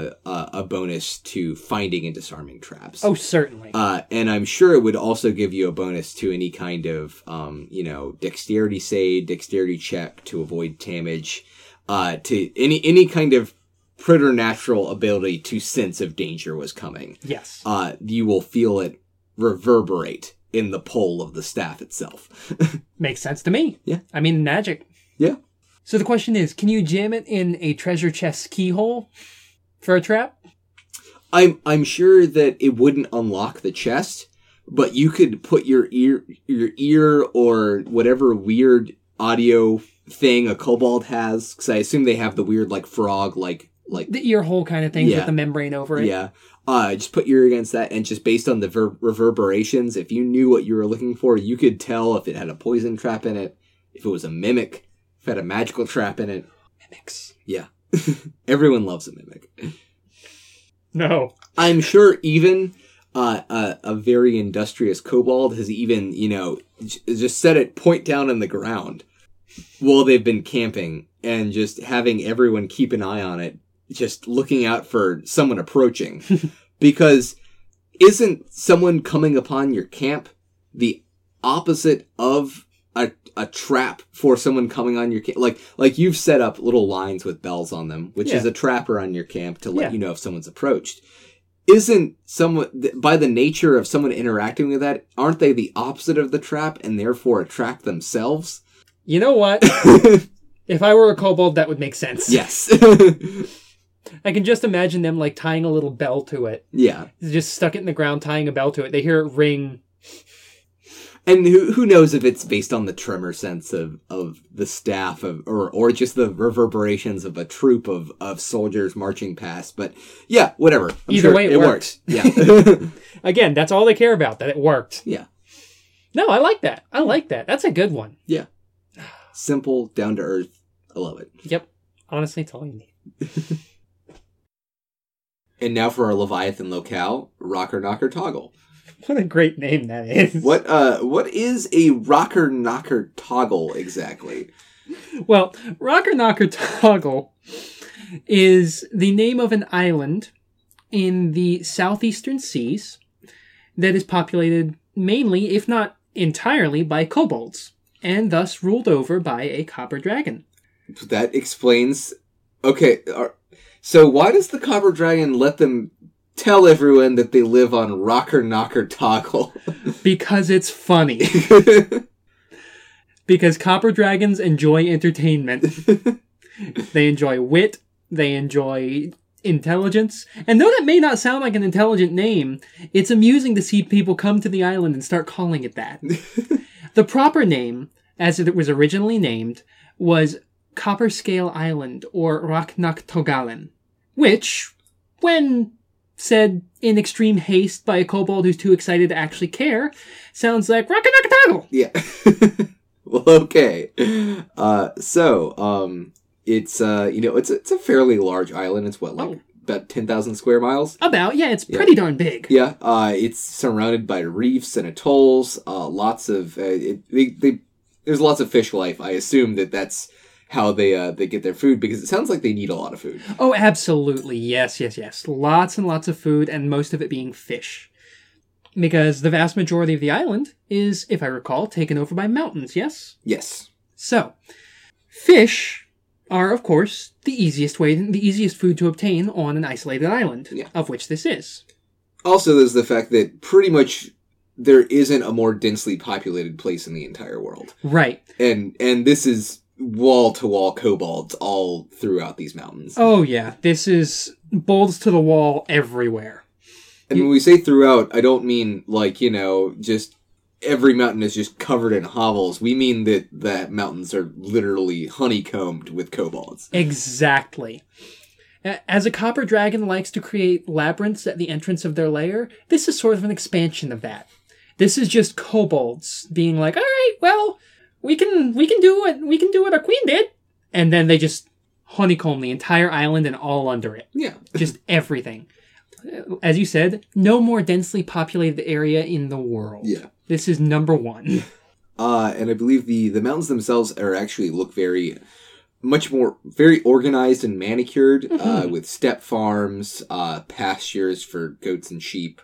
a bonus to finding and disarming traps. Oh, certainly. And I'm sure it would also give you a bonus to any kind of, dexterity save, dexterity check to avoid damage, to any kind of preternatural ability to sense if danger was coming. Yes. You will feel it reverberate in the pole of the staff itself. Makes sense to me. Yeah. I mean, magic. Yeah. So the question is, can you jam it in a treasure chest keyhole for a trap? I'm sure that it wouldn't unlock the chest, but you could put your ear or whatever weird audio thing a kobold has, because I assume they have the weird frog like The ear hole kind of things Yeah. with the membrane over it. yeah. Just put your ear against that, and just based on the reverberations, if you knew what you were looking for, you could tell if it had a poison trap in it, if it was a mimic, if it had a magical trap in it. Mimics. Yeah. Everyone loves a mimic. No. I'm sure even a very industrious kobold has even, just set it point down in the ground while they've been camping and just having everyone keep an eye on it, just looking out for someone approaching. Because isn't someone coming upon your camp the opposite of a trap for someone coming on your camp? Like you've set up little lines with bells on them, which is a trapper on your camp to let you know if someone's approached. Isn't someone, by the nature of someone interacting with that, aren't they the opposite of the trap and therefore a trap themselves? You know what? If I were a kobold, that would make sense. Yes. I can just imagine them like tying a little bell to it. Yeah. Just stuck it in the ground, tying a bell to it. They hear it ring. And who knows if it's based on the tremor sense of the staff or just the reverberations of a troop of soldiers marching past. But yeah, whatever. Either way, it works. Yeah. Again, that's all they care about, that it worked. Yeah. No, I like that. I like that. That's a good one. Yeah. Simple, down to earth. I love it. Yep. Honestly, it's all you need. And now for our Leviathan locale, Rocker Knocker Toggle. What a great name that is. What is a Rocker Knocker Toggle exactly? Well, Rocker Knocker Toggle is the name of an island in the southeastern seas that is populated mainly, if not entirely, by kobolds, and thus ruled over by a copper dragon. That explains... Okay, so why does the copper dragon let them tell everyone that they live on Rocker Knocker Toggle? Because it's funny. Because copper dragons enjoy entertainment. They enjoy wit. They enjoy intelligence. And though that may not sound like an intelligent name, it's amusing to see people come to the island and start calling it that. The proper name, as it was originally named, was Copper Scale Island, or Raknaktogalen, which, when said in extreme haste by a kobold who's too excited to actually care, sounds like Raknaktoggle. Yeah. Well, okay. It's it's a fairly large island. It's about 10,000 square miles. About, yeah, it's pretty darn big. Yeah. It's surrounded by reefs and atolls. Lots of there's lots of fish life. I assume that's how they get their food, because it sounds like they need a lot of food. Oh, absolutely. Yes. Lots and lots of food, and most of it being fish. Because the vast majority of the island is, if I recall, taken over by mountains, yes? Yes. So, fish are, of course, the easiest food to obtain on an isolated island, of which this is. Also, there's the fact that pretty much there isn't a more densely populated place in the entire world. Right. And this is wall-to-wall kobolds all throughout these mountains. Oh, yeah. This is bolts to the wall everywhere. And when we say throughout, I don't mean, just every mountain is just covered in hovels. We mean that mountains are literally honeycombed with kobolds. Exactly. As a copper dragon likes to create labyrinths at the entrance of their lair, this is sort of an expansion of that. This is just kobolds being like, all right, well, we can do what our queen did. And then they just honeycomb the entire island and all under it. Yeah. Just everything. As you said, no more densely populated area in the world. Yeah. This is number one. And I believe the mountains themselves look very organized and manicured, with step farms, pastures for goats and sheep,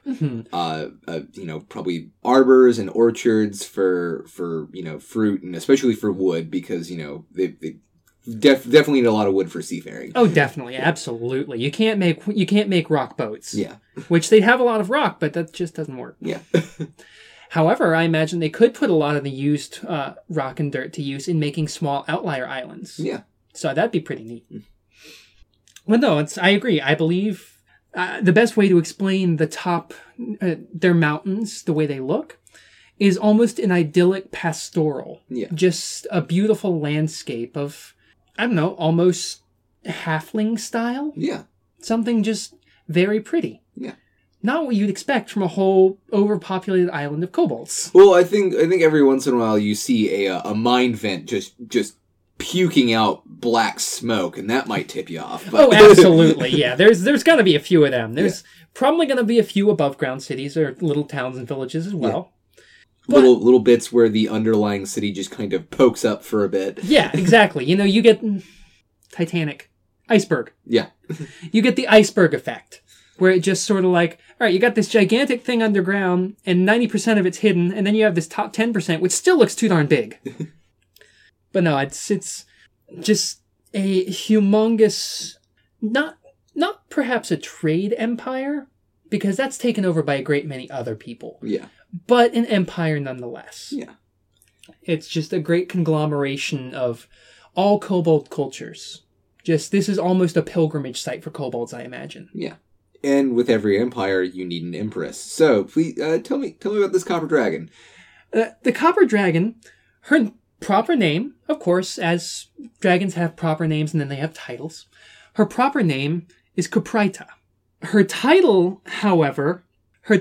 probably arbors and orchards for fruit, and especially for wood, because, they definitely need a lot of wood for seafaring. Oh, definitely. Absolutely. You can't make rock boats. Yeah. Which they'd have a lot of rock, but that just doesn't work. Yeah. However, I imagine they could put a lot of the used rock and dirt to use in making small outlier islands. Yeah. So that'd be pretty neat. Well, no, I agree. I believe the best way to explain their mountains, the way they look, is almost an idyllic pastoral. Yeah. Just a beautiful landscape of, I don't know, almost halfling style. Yeah. Something just very pretty. Yeah. Not what you'd expect from a whole overpopulated island of kobolds. Well, I think every once in a while you see a mind vent just puking out black smoke, and that might tip you off. But... Oh, absolutely, yeah. There's got to be a few of them. There's probably going to be a few above ground cities or little towns and villages as well. Yeah. Little bits where the underlying city just kind of pokes up for a bit. Yeah, exactly. You get Titanic, iceberg. Yeah. You get the iceberg effect, where it just sort of like, all right, you got this gigantic thing underground, and 90% of it's hidden, and then you have this top 10%, which still looks too darn big. But no, it's just a humongous, not perhaps a trade empire, because that's taken over by a great many other people. Yeah. But an empire nonetheless. Yeah. It's just a great conglomeration of all kobold cultures. This is almost a pilgrimage site for kobolds, I imagine. Yeah. And with every empire, you need an empress. So, please, tell me about this copper dragon. The copper dragon, her proper name, of course, as dragons have proper names and then they have titles. Her proper name is Kupraita. Her title, however, is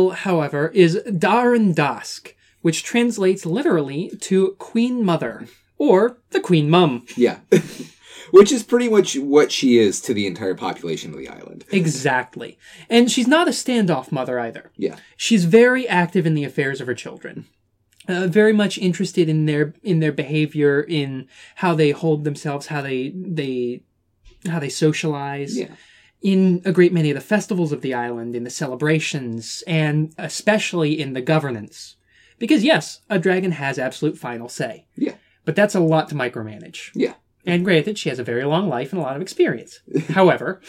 Darren Dask, which translates literally to Queen Mother, or the Queen Mum. Yeah. Which is pretty much what she is to the entire population of the island. Exactly. And she's not a standoff mother either. Yeah. She's very active in the affairs of her children. Very much interested in their behavior, in how they hold themselves, how they socialize. Yeah. In a great many of the festivals of the island, in the celebrations, and especially in the governance. Because yes, a dragon has absolute final say. Yeah. But that's a lot to micromanage. Yeah. And granted, she has a very long life and a lot of experience. However,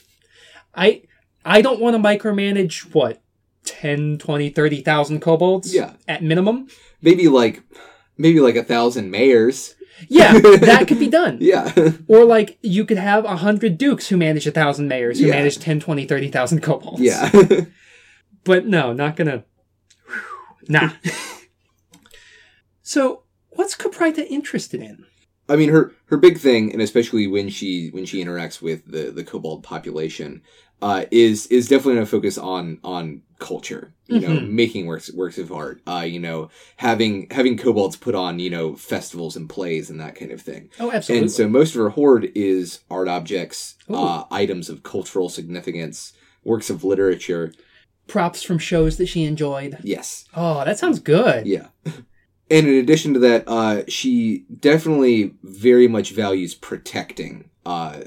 I don't want to micromanage, 10, 20, 30,000 kobolds? Yeah. At minimum? Maybe like 1,000 mayors. Yeah, that could be done. Yeah. Or you could have 100 dukes who manage 1,000 mayors who manage 10, 20, 30,000 kobolds. Yeah. But no, not gonna... Nah. So, what's Kupraita interested in? I mean, her big thing, and especially when she interacts with the kobold population, is definitely going to focus on culture. You know, making works of art. Having kobolds put on festivals and plays and that kind of thing. Oh, absolutely. And so most of her hoard is art objects, items of cultural significance, works of literature, props from shows that she enjoyed. Yes. Oh, that sounds good. Yeah. And in addition to that, she definitely very much values protecting, the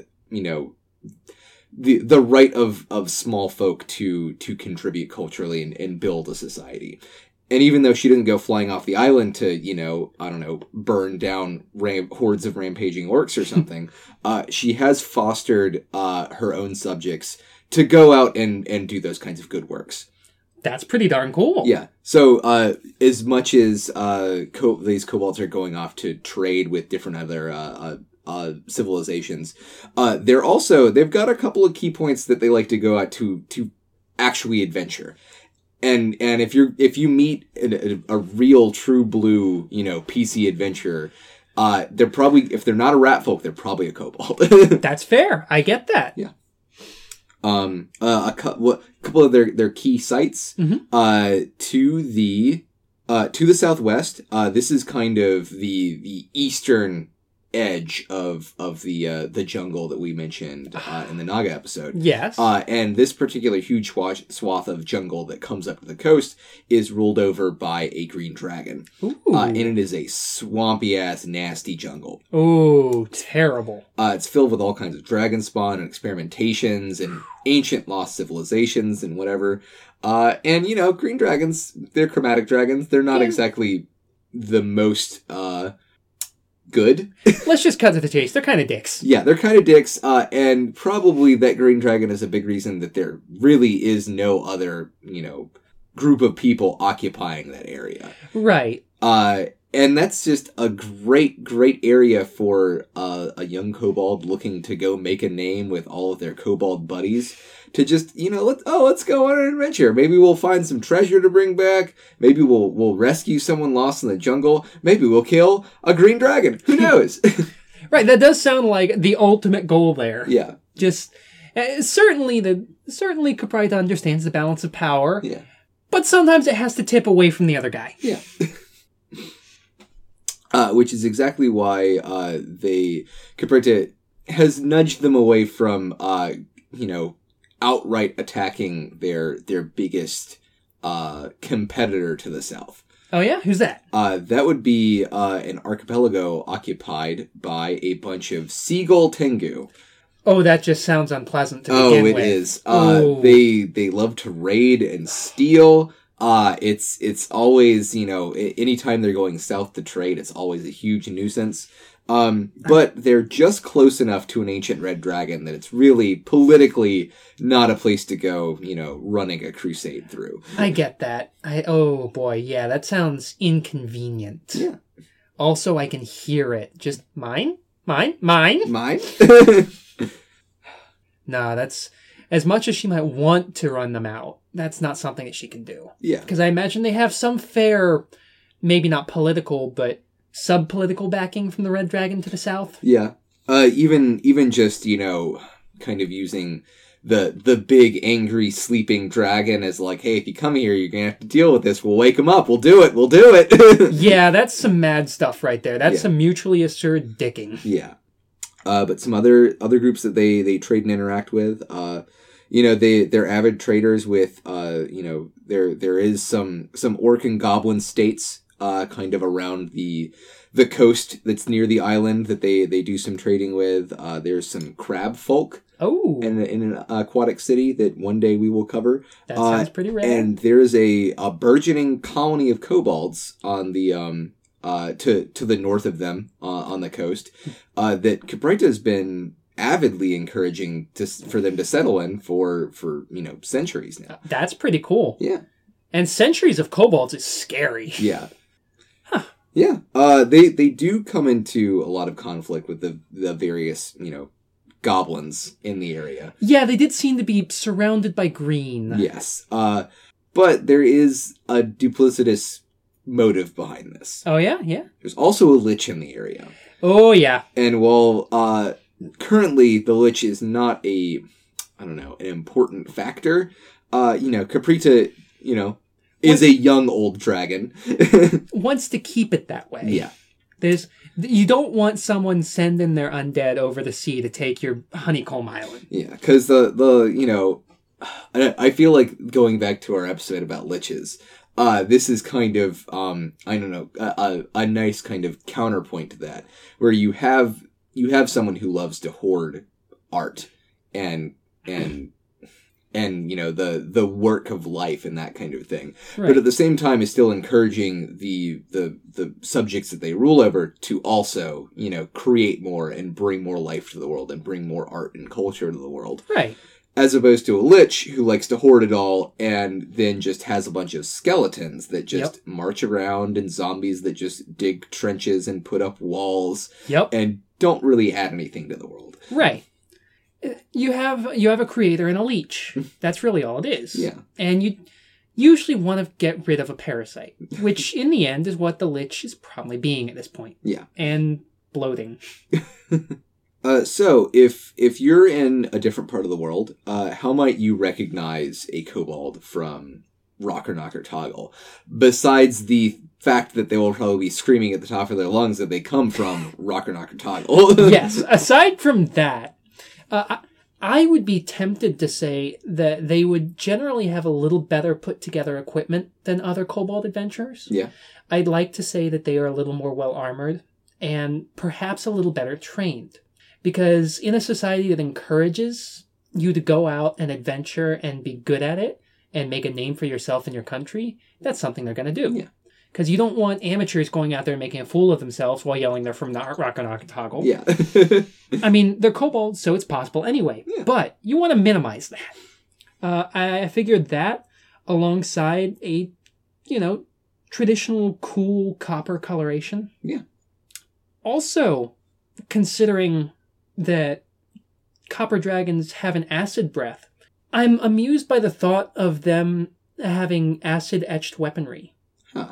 right of small folk to contribute culturally and build a society. And even though she didn't go flying off the island to, burn down hordes of rampaging orcs or something, she has fostered her own subjects to go out and do those kinds of good works. That's pretty darn cool. Yeah. So, as much as these kobolds are going off to trade with different other civilizations, they've got a couple of key points that they like to go out to actually adventure. And if you meet a real true blue PC adventurer, they're probably, if they're not a rat folk, they're probably a kobold. That's fair. I get that. Yeah. A couple of their key sites, to the southwest. This is kind of the eastern edge of the jungle that we mentioned in the Naga episode. Yes. And this particular huge swath of jungle that comes up to the coast is ruled over by a green dragon. Ooh. And it is a swampy ass nasty jungle. Ooh, terrible. It's filled with all kinds of dragon spawn and experimentations and ancient lost civilizations and whatever. And green dragons, they're chromatic dragons. They're not exactly the most good. Let's just cut to the chase. They're kind of dicks. Yeah, they're kind of dicks, and probably that green dragon is a big reason that there really is no other, group of people occupying that area. Right. And that's just a great, great area for a young kobold looking to go make a name with all of their kobold buddies. To just, let's go on an adventure. Maybe we'll find some treasure to bring back. Maybe we'll rescue someone lost in the jungle. Maybe we'll kill a green dragon. Who knows? Right, that does sound like the ultimate goal there. Yeah. Just certainly Caprita understands the balance of power. Yeah. But sometimes it has to tip away from the other guy. Yeah. Which is exactly why Caprita has nudged them away from outright attacking their biggest competitor to the south. Oh yeah? Who's that? That would be an archipelago occupied by a bunch of seagull Tengu. Oh, that just sounds unpleasant to begin with. Oh, it is. They love to raid and steal. It's always, anytime they're going south to trade, it's always a huge nuisance. But they're just close enough to an ancient red dragon that it's really politically not a place to go, running a crusade through. I get that. Oh boy, yeah, that sounds inconvenient. Yeah. Also, I can hear it. Just mine? Nah, that's... As much as she might want to run them out, that's not something that she can do. Yeah. Because I imagine they have some fair, maybe not political, but sub-political backing from the Red Dragon to the south. Yeah. Even just, kind of using the big, angry, sleeping dragon as like, hey, if you come here, you're going to have to deal with this. We'll wake him up. We'll do it. Yeah, that's some mad stuff right there. That's some mutually assured dicking. Yeah. But some other groups that they trade and interact with, they're avid traders with, there is some orc and goblin states, kind of around the coast that's near the island that they do some trading with. There's some crab folk. Oh. In an aquatic city that one day we will cover. That sounds pretty rare. And there's a burgeoning colony of kobolds on the, to the north of them, on the coast, that Caprita has been avidly encouraging for them to settle in for centuries now. That's pretty cool. Yeah. And centuries of kobolds is scary. Yeah. Huh. Yeah. They do come into a lot of conflict with the various, goblins in the area. Yeah, they did seem to be surrounded by green. Yes. But there is a duplicitous motive behind this. Oh, yeah? Yeah. There's also a lich in the area. Oh, yeah. And while currently the lich is not an important factor, Caprita, is a young old dragon. Wants to keep it that way. Yeah. You don't want someone sending their undead over the sea to take your honeycomb island. Yeah, because I feel like going back to our episode about liches, this is kind of, a nice kind of counterpoint to that, where you have someone who loves to hoard art and the work of life and that kind of thing. Right. But at the same time is still encouraging the subjects that they rule over to also, create more and bring more life to the world and bring more art and culture to the world. Right. As opposed to a lich who likes to hoard it all and then just has a bunch of skeletons that just march around and zombies that just dig trenches and put up walls. Yep. And don't really add anything to the world. Right. You have a creator and a leech. That's really all it is. Yeah. And you usually want to get rid of a parasite, which in the end is what the lich is probably being at this point. Yeah. And bloating. So if you're in a different part of the world, how might you recognize a kobold from Rocker Knocker Toggle? Besides the fact that they will probably be screaming at the top of their lungs that they come from Rocker Knocker Toggle. Yes. Aside from that, I would be tempted to say that they would generally have a little better put together equipment than other kobold adventurers. Yeah. I'd like to say that they are a little more well armored and perhaps a little better trained. Because in a society that encourages you to go out and adventure and be good at it and make a name for yourself and your country, that's something they're going to do. Yeah. Because you don't want amateurs going out there and making a fool of themselves while yelling they're from Rocker Knocker Toggle. Yeah. I mean, they're kobolds, so it's possible anyway. Yeah. But you want to minimize that. I figured that alongside a, traditional cool copper coloration. Yeah. Also, considering that copper dragons have an acid breath, I'm amused by the thought of them having acid-etched weaponry. Huh.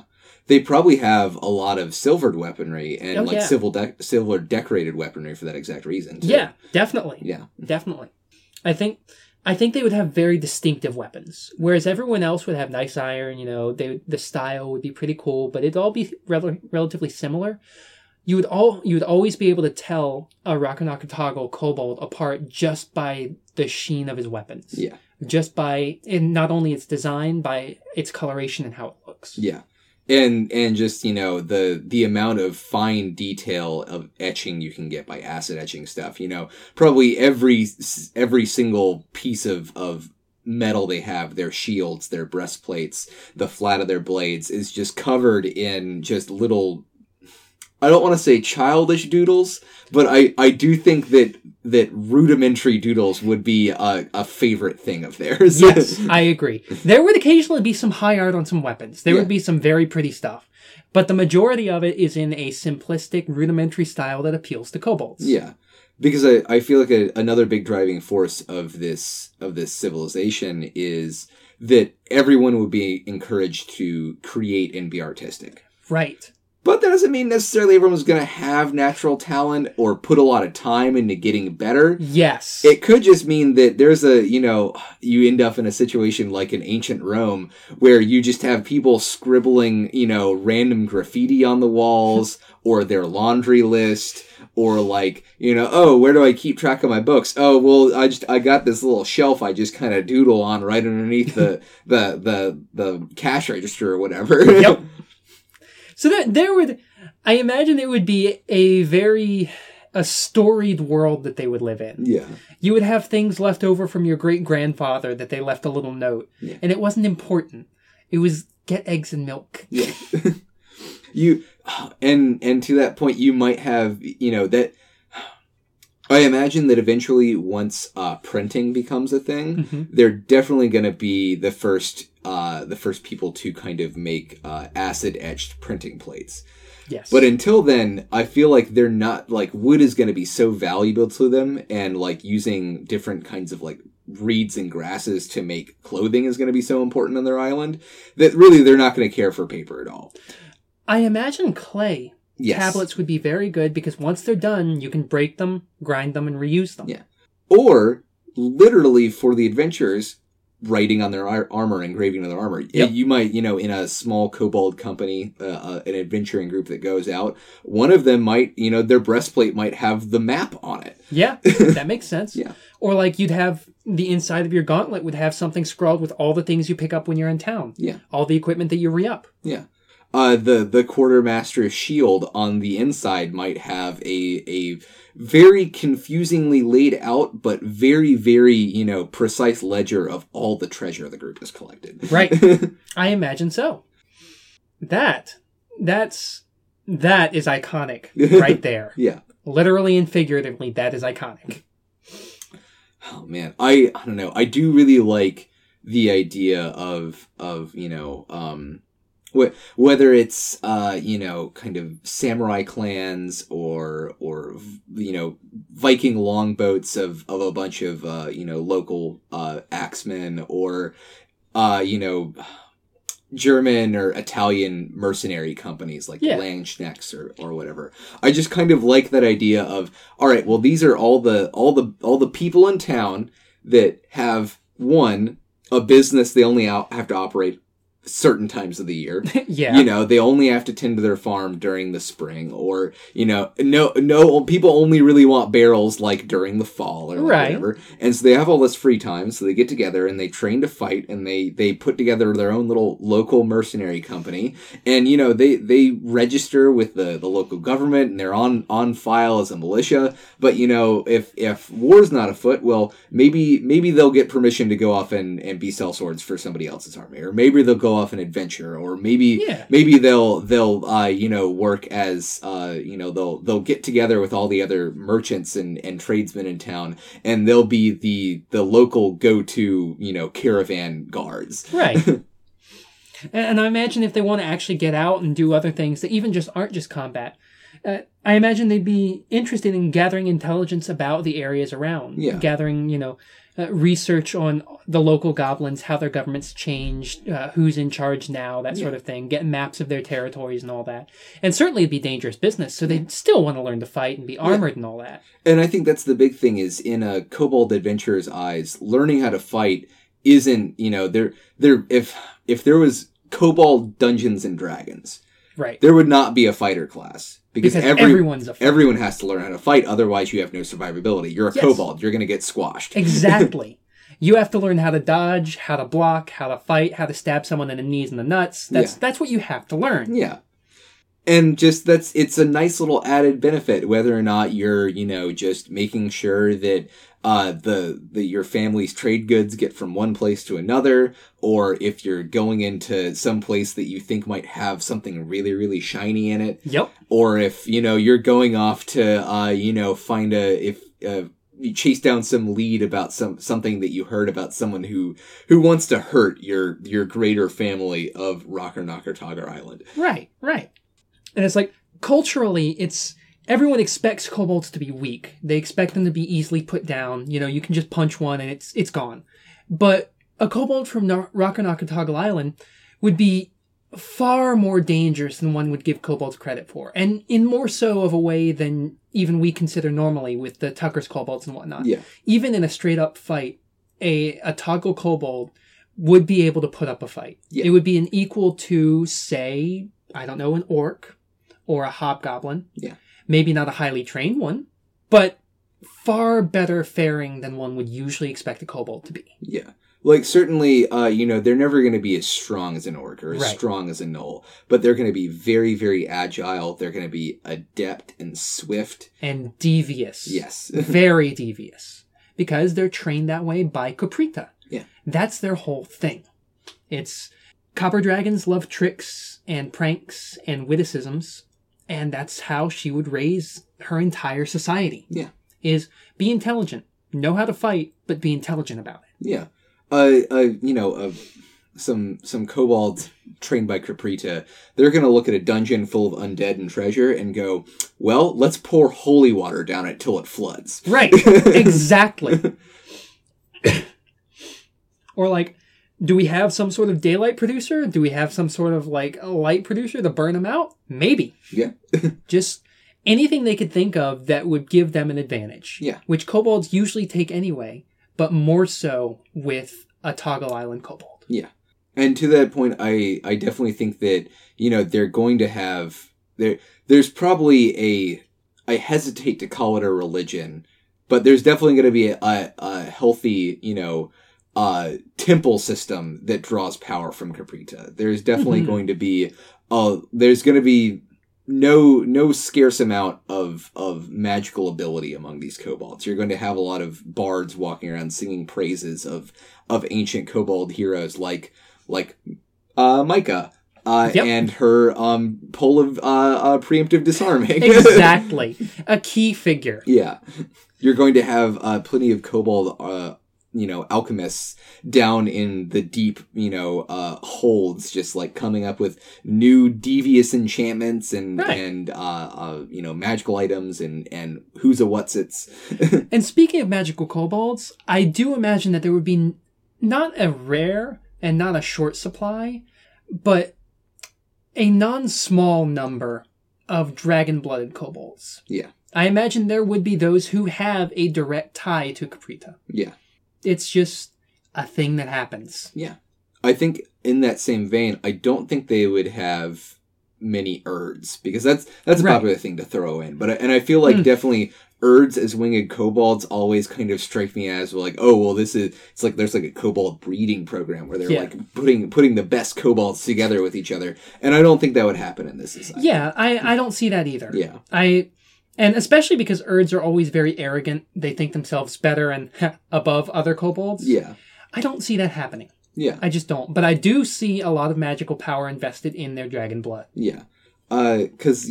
they probably have a lot of silvered weaponry and yeah. silver decorated weaponry for that exact reason. Too. Yeah, definitely. Yeah. Definitely. I think they would have very distinctive weapons, whereas everyone else would have nice iron. The style would be pretty cool, but it'd all be relatively similar. You would always be able to tell a Rakanakatoggle kobold apart just by the sheen of his weapons. Yeah. Just by, in not only its design, by its coloration and how it looks. Yeah. And just, the amount of fine detail of etching you can get by acid etching stuff, probably every single piece of metal they have, their shields, their breastplates, the flat of their blades is just covered in just little, I don't want to say childish doodles, but I do think that rudimentary doodles would be a favorite thing of theirs. Yes, I agree. There would occasionally be some high art on some weapons. There would be some very pretty stuff. But the majority of it is in a simplistic, rudimentary style that appeals to kobolds. Yeah. Because I feel like another big driving force of this civilization is that everyone would be encouraged to create and be artistic. Right. But that doesn't mean necessarily everyone's going to have natural talent or put a lot of time into getting better. Yes. It could just mean that there's you end up in a situation like in ancient Rome where you just have people scribbling, random graffiti on the walls or their laundry list or oh, where do I keep track of my books? Oh, well, I got this little shelf I just kind of doodle on right underneath the cash register or whatever. Yep. So I imagine it would be a storied world that they would live in. Yeah. You would have things left over from your great-grandfather that they left a little note. Yeah. And it wasn't important. It was get eggs and milk. Yeah. And to that point, you might have, that I imagine that eventually once printing becomes a thing, they're definitely going to be the first people to kind of make acid etched printing plates. Yes. But until then, I feel like they're not wood is going to be so valuable to them, and using different kinds of reeds and grasses to make clothing is going to be so important on their island that really they're not going to care for paper at all. I imagine clay. Yes. Tablets would be very good because once they're done, you can break them, grind them, and reuse them. Yeah. Or, literally, for the adventurers, writing on their armor, engraving on their armor. Yep. You might, in a small kobold company, an adventuring group that goes out, one of them might, their breastplate might have the map on it. Yeah, that makes sense. Yeah. Or you'd have the inside of your gauntlet would have something scrawled with all the things you pick up when you're in town. Yeah. All the equipment that you re-up. Yeah. The quartermaster's shield on the inside might have a very confusingly laid out, but very, very, precise ledger of all the treasure the group has collected. Right. I imagine so. That is iconic right there. Yeah. Literally and figuratively, that is iconic. Oh man. I don't know. I do really like the idea of whether it's, kind of samurai clans or Viking longboats of a bunch of, local, axemen or, German or Italian mercenary companies like Landsknecks or whatever. I just kind of like that idea of, all right, well, these are all the people in town that have a business they only have to operate certain times of the year. Yeah. They only have to tend to their farm during the spring or, no, people only really want barrels during the fall or whatever. And so they have all this free time. So they get together and they train to fight and they put together their own little local mercenary company. And, they register with the local government and they're on file as a militia. But, if war's not afoot, well, maybe they'll get permission to go off and be sellswords for somebody else's army, or maybe they'll go off an adventure, or maybe they'll work as they'll get together with all the other merchants and tradesmen in town, and they'll be the local go-to caravan guards. Right. And I imagine if they want to actually get out and do other things that even just aren't just combat, I imagine they'd be interested in gathering intelligence about the areas around. Yeah. Gathering, research on the local goblins, how their government's changed, who's in charge now, that sort of thing. Getting maps of their territories and all that. And certainly it'd be dangerous business, so they'd still want to learn to fight and be armored and all that. And I think that's the big thing is in a kobold adventurer's eyes, learning how to fight isn't, if there was kobold Dungeons and Dragons, Right. there would not be a fighter class. Because everyone's a fighter. Everyone has to learn how to fight, otherwise you have no survivability. You're a kobold, you're going to get squashed. Exactly. You have to learn how to dodge, how to block, how to fight, how to stab someone in the knees and the nuts. That's what you have to learn. Yeah. And just it's a nice little added benefit, whether or not you're, just making sure that your family's trade goods get from one place to another, or if you're going into some place that you think might have something really, really shiny in it. Yep. Or if, you're going off to, find you chase down some lead about something that you heard about someone who wants to hurt your greater family of Rocker Knocker Togger Island. Right. And it's like, culturally, everyone expects kobolds to be weak. They expect them to be easily put down. You can just punch one and it's gone. But a kobold from Rocker Knocker Toggle Island would be far more dangerous than one would give kobolds credit for. And in more so of a way than even we consider normally with the Tucker's kobolds and whatnot. Yeah. Even in a straight up fight, a toggle kobold would be able to put up a fight. Yeah. It would be an equal to, say, I don't know, an orc or a hobgoblin. Yeah. Maybe not a highly trained one, but far better faring than one would usually expect a kobold to be. Yeah. Like, certainly, they're never going to be as strong as an orc or as Right. strong as a gnoll, but they're going to be very, very agile. They're going to be adept and swift. And devious. Yes. Very devious. Because they're trained that way by Caprita. Yeah. That's their whole thing. It's copper dragons love tricks and pranks and witticisms, and that's how she would raise her entire society. Yeah. Is be intelligent. Know how to fight, but be intelligent about it. Yeah. Some kobolds trained by Caprita, they're going to look at a dungeon full of undead and treasure and go, well, let's pour holy water down it till it floods. Right. Exactly. Or like, do we have some sort of daylight producer? Do we have some sort of like a light producer to burn them out? Maybe. Yeah. Just anything they could think of that would give them an advantage. Yeah. Which kobolds usually take anyway, but more so with a Toggle Island kobold. Yeah. And to that point, I definitely think that, they're going to have, there's probably I hesitate to call it a religion, but there's definitely going to be a healthy, temple system that draws power from Caprita. There's definitely going to be, there's going to be no scarce amount of magical ability among these kobolds. You're going to have a lot of bards walking around singing praises of ancient kobold heroes like Micah and her pole of preemptive disarming. Exactly. A key figure. Yeah. You're going to have plenty of kobold alchemists down in the deep, holds, just like coming up with new devious enchantments and magical items and who's a what's its. And speaking of magical kobolds, I do imagine that there would be not a rare and not a short supply, but a non-small number of dragon-blooded kobolds. Yeah. I imagine there would be those who have a direct tie to Caprita. Yeah. It's just a thing that happens. Yeah. I think in that same vein, I don't think they would have many Urds, because that's a popular thing to throw in. But I feel like definitely Urds as winged kobolds always kind of strike me as like, oh, well, it's like there's like a kobold breeding program where they're like putting the best kobolds together with each other. And I don't think that would happen in this society. Yeah, I don't see that either. Yeah. And especially because Urds are always very arrogant. They think themselves better and above other kobolds. Yeah. I don't see that happening. Yeah. I just don't. But I do see a lot of magical power invested in their dragon blood. Yeah. Because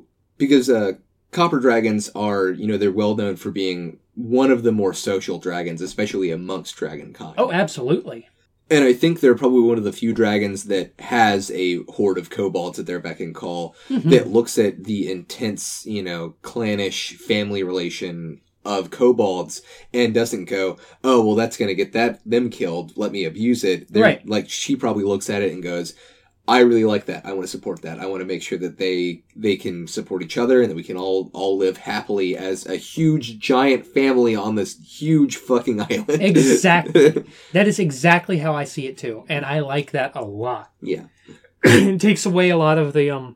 copper dragons are, they're well known for being one of the more social dragons, especially amongst dragonkind. Oh, absolutely. And I think they're probably one of the few dragons that has a horde of kobolds at their beck and call that looks at the intense, clannish family relation of kobolds and doesn't go, oh, well, that's going to get them killed. Let me abuse it. Right. Like, she probably looks at it and goes, I really like that. I want to support that. I want to make sure that they can support each other and that we can all live happily as a huge, giant family on this huge fucking island. Exactly. That is exactly how I see it, too. And I like that a lot. Yeah. It takes away a lot of the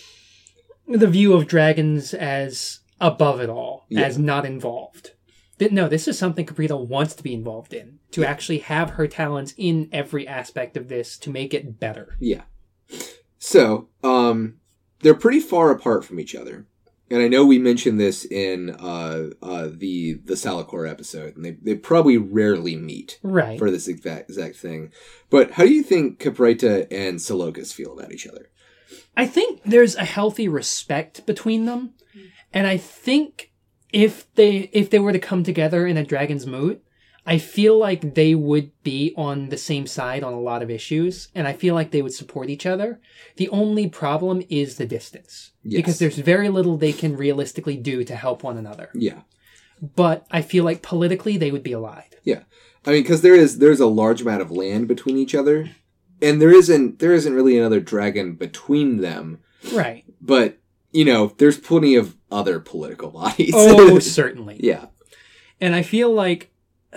view of dragons as above it all, as not involved. No, this is something Caprita wants to be involved in, to actually have her talents in every aspect of this to make it better. Yeah. So, they're pretty far apart from each other. And I know we mentioned this in the Salakor episode, and they probably rarely meet for this exact thing. But how do you think Caprita and Salokas feel about each other? I think there's a healthy respect between them, and I think if they were to come together in a Dragon's Moot, I feel like they would be on the same side on a lot of issues, and I feel like they would support each other. The only problem is the distance. Yes. Because there's very little they can realistically do to help one another. Yeah. But I feel like politically they would be allied. Yeah. I mean, because there's a large amount of land between each other, and there isn't really another dragon between them. Right. But, there's plenty of other political bodies. Oh, certainly. Yeah. And I feel like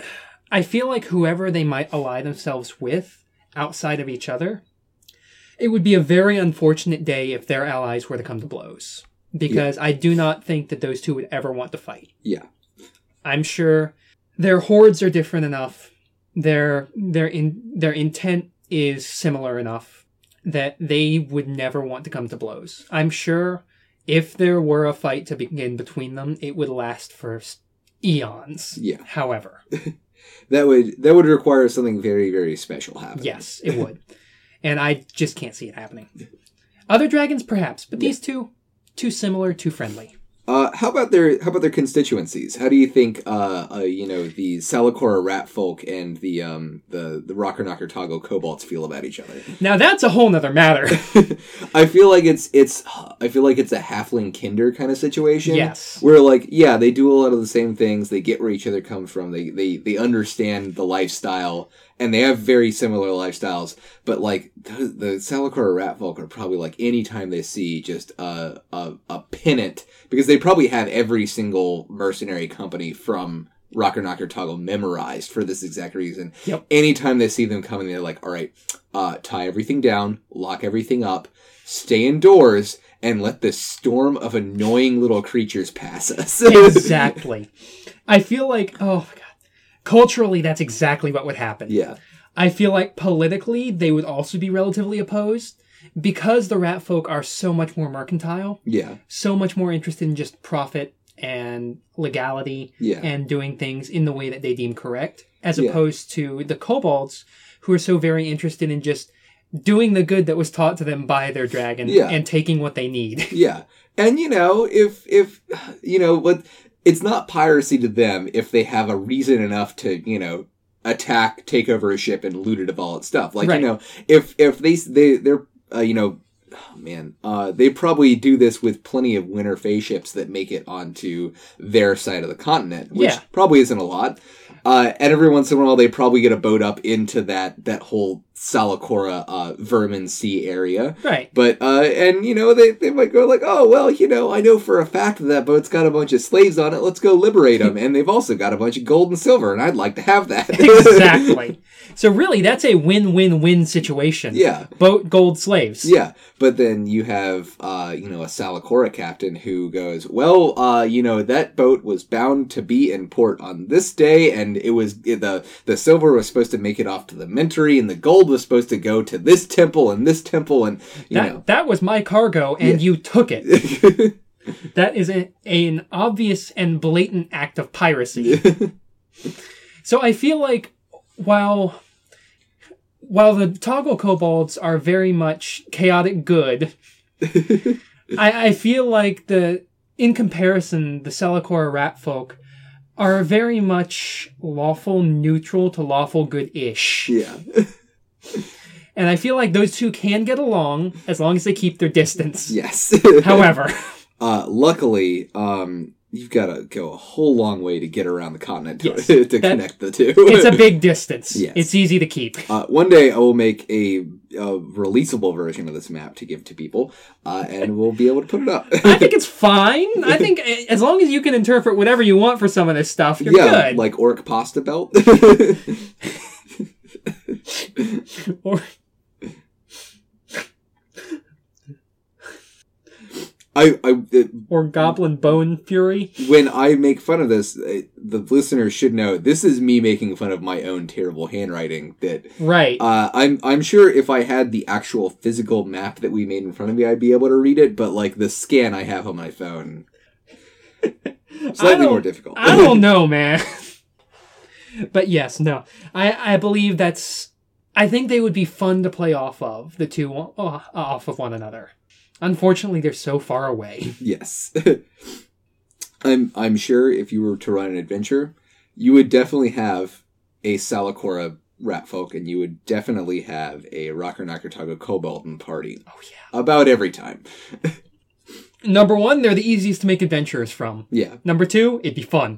whoever they might ally themselves with outside of each other, it would be a very unfortunate day if their allies were to come to blows. Because I do not think that those two would ever want to fight. Yeah. I'm sure their hordes are different enough. Their intent is similar enough that they would never want to come to blows. I'm sure if there were a fight to begin between them, it would last for eons. Yeah. However. That would require something very, very special happening. Yes, it would. And I just can't see it happening. Other dragons, perhaps, but these two, too similar, too friendly. How about their constituencies? How do you think the Salakora rat folk and the Rocker Knocker Toggle kobolds feel about each other? Now that's a whole nother matter. I feel like it's a halfling kinder kind of situation. Yes. Where they do a lot of the same things, they get where each other comes from, they understand the lifestyle, and they have very similar lifestyles, but the Salakora rat folk are probably anytime they see just a pennant, because they probably have every single mercenary company from Rocker Knocker Toggle memorized for this exact reason. Yep. Anytime they see them coming, they're like, all right, tie everything down, lock everything up, stay indoors, and let this storm of annoying little creatures pass us. Exactly. I feel like, oh my god, culturally that's exactly what would happen. Yeah. I feel like politically they would also be relatively opposed. Because the rat folk are so much more mercantile, so much more interested in just profit and legality and doing things in the way that they deem correct, as opposed to the kobolds, who are so very interested in just doing the good that was taught to them by their dragon and taking what they need. Yeah. And, if it's not piracy to them if they have a reason enough to, attack, take over a ship, and loot it of all its stuff. If they're they probably do this with plenty of winter Fae ships that make it onto their side of the continent, which probably isn't a lot. And every once in a while, they probably get a boat up into that whole Salakora vermin sea area. Right. But, they might go oh, well, I know for a fact that boat's got a bunch of slaves on it. Let's go liberate them. And they've also got a bunch of gold and silver, and I'd like to have that. Exactly. So really, that's a win-win-win situation. Yeah. Boat, gold, slaves. Yeah. But then you have, a Salakora captain who goes, well, that boat was bound to be in port on this day, and it was, the silver was supposed to make it off to the Mintery, and the gold was supposed to go to this temple, and that was my cargo, and you took it. That is an obvious and blatant act of piracy. So I feel like while the Toggle kobolds are very much chaotic good, I feel like in comparison, the Salakora rat folk are very much lawful neutral to lawful good-ish. Yeah. And I feel like those two can get along as long as they keep their distance. Yes. However. Luckily, you've got to go a whole long way to get around the continent Yes, to connect the two. It's a big distance. Yes. It's easy to keep. One day I will make a releasable version of this map to give to people, and we'll be able to put it up. I think it's fine. I think as long as you can interpret whatever you want for some of this stuff, you're good. Like orc pasta belt. Or... or Goblin Bone Fury. When I make fun of this, the listeners should know this is me making fun of my own terrible handwriting. That right. I'm sure if I had the actual physical map that we made in front of me, I'd be able to read it. But like the scan I have on my phone, slightly more difficult. I don't know, man. But yes, no, I believe that's. I think they would be fun to play off of the two off of one another. Unfortunately, they're so far away. Yes. I'm sure if you were to run an adventure, you would definitely have a Salakora Ratfolk, and you would definitely have a Rocker Knocker Tago Kobold in the party. Oh, yeah. About every time. Number one, they're the easiest to make adventurers from. Yeah. Number two, it'd be fun.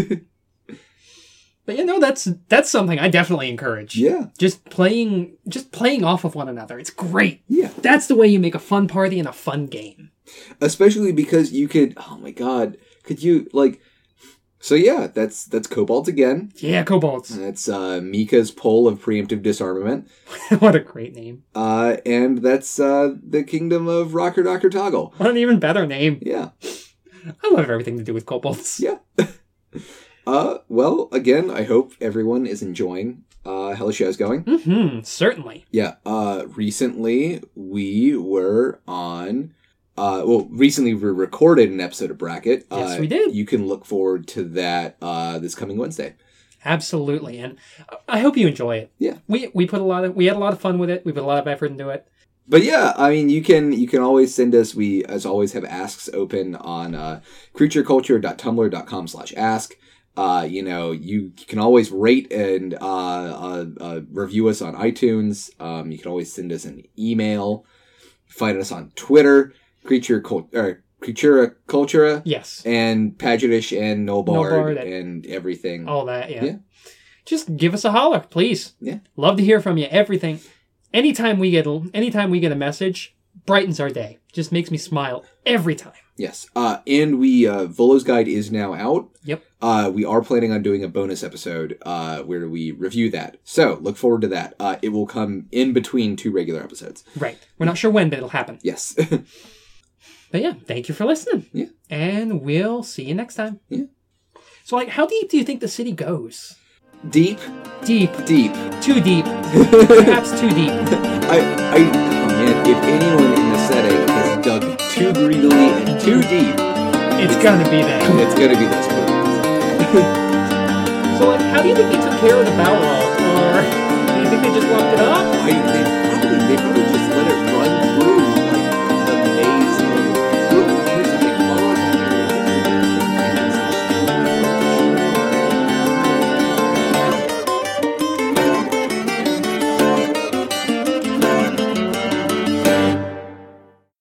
But that's something I definitely encourage. Yeah. Just playing off of one another. It's great. Yeah. That's the way you make a fun party and a fun game. Especially because you could, oh my god, could you, like, so yeah, that's Kobolds again. Yeah, Kobolds. That's Mika's Pole of Preemptive Disarmament. What a great name. And that's the Kingdom of Rocker Knocker Toggle. What an even better name. Yeah. I love everything to do with Kobolds. Yeah. Well, again, I hope everyone is enjoying how the show's going. Mm-hmm, certainly. Yeah, recently we were on, recently we recorded an episode of Bracket. Yes, we did. You can look forward to that this coming Wednesday. Absolutely, and I hope you enjoy it. Yeah. We had a lot of fun with it. We put a lot of effort into it. But yeah, I mean, you can always send us, we, as always, have asks open on creatureculture.tumblr.com/ask. You can always rate and review us on iTunes. You can always send us an email. Find us on Twitter, Creatura Cultura. Yes. And Pagetish and Nobard and and everything. All that, yeah. Just give us a holler, please. Yeah. Love to hear from you. Everything. Anytime we get a message, brightens our day. Just makes me smile every time. Yes. And Volo's Guide is now out. Yep. We are planning on doing a bonus episode where we review that. So look forward to that. It will come in between two regular episodes. Right. We're not sure when, but it'll happen. Yes. But yeah, thank you for listening. Yeah. And we'll see you next time. Yeah. So, how deep do you think the city goes? Deep. Deep. Deep. Too deep. Perhaps too deep. If anyone in the setting has dug too greedily and too deep, it's gonna be that. It's gonna be this. So, how do you think they took care of the Balrog? Or do you think they just locked it up?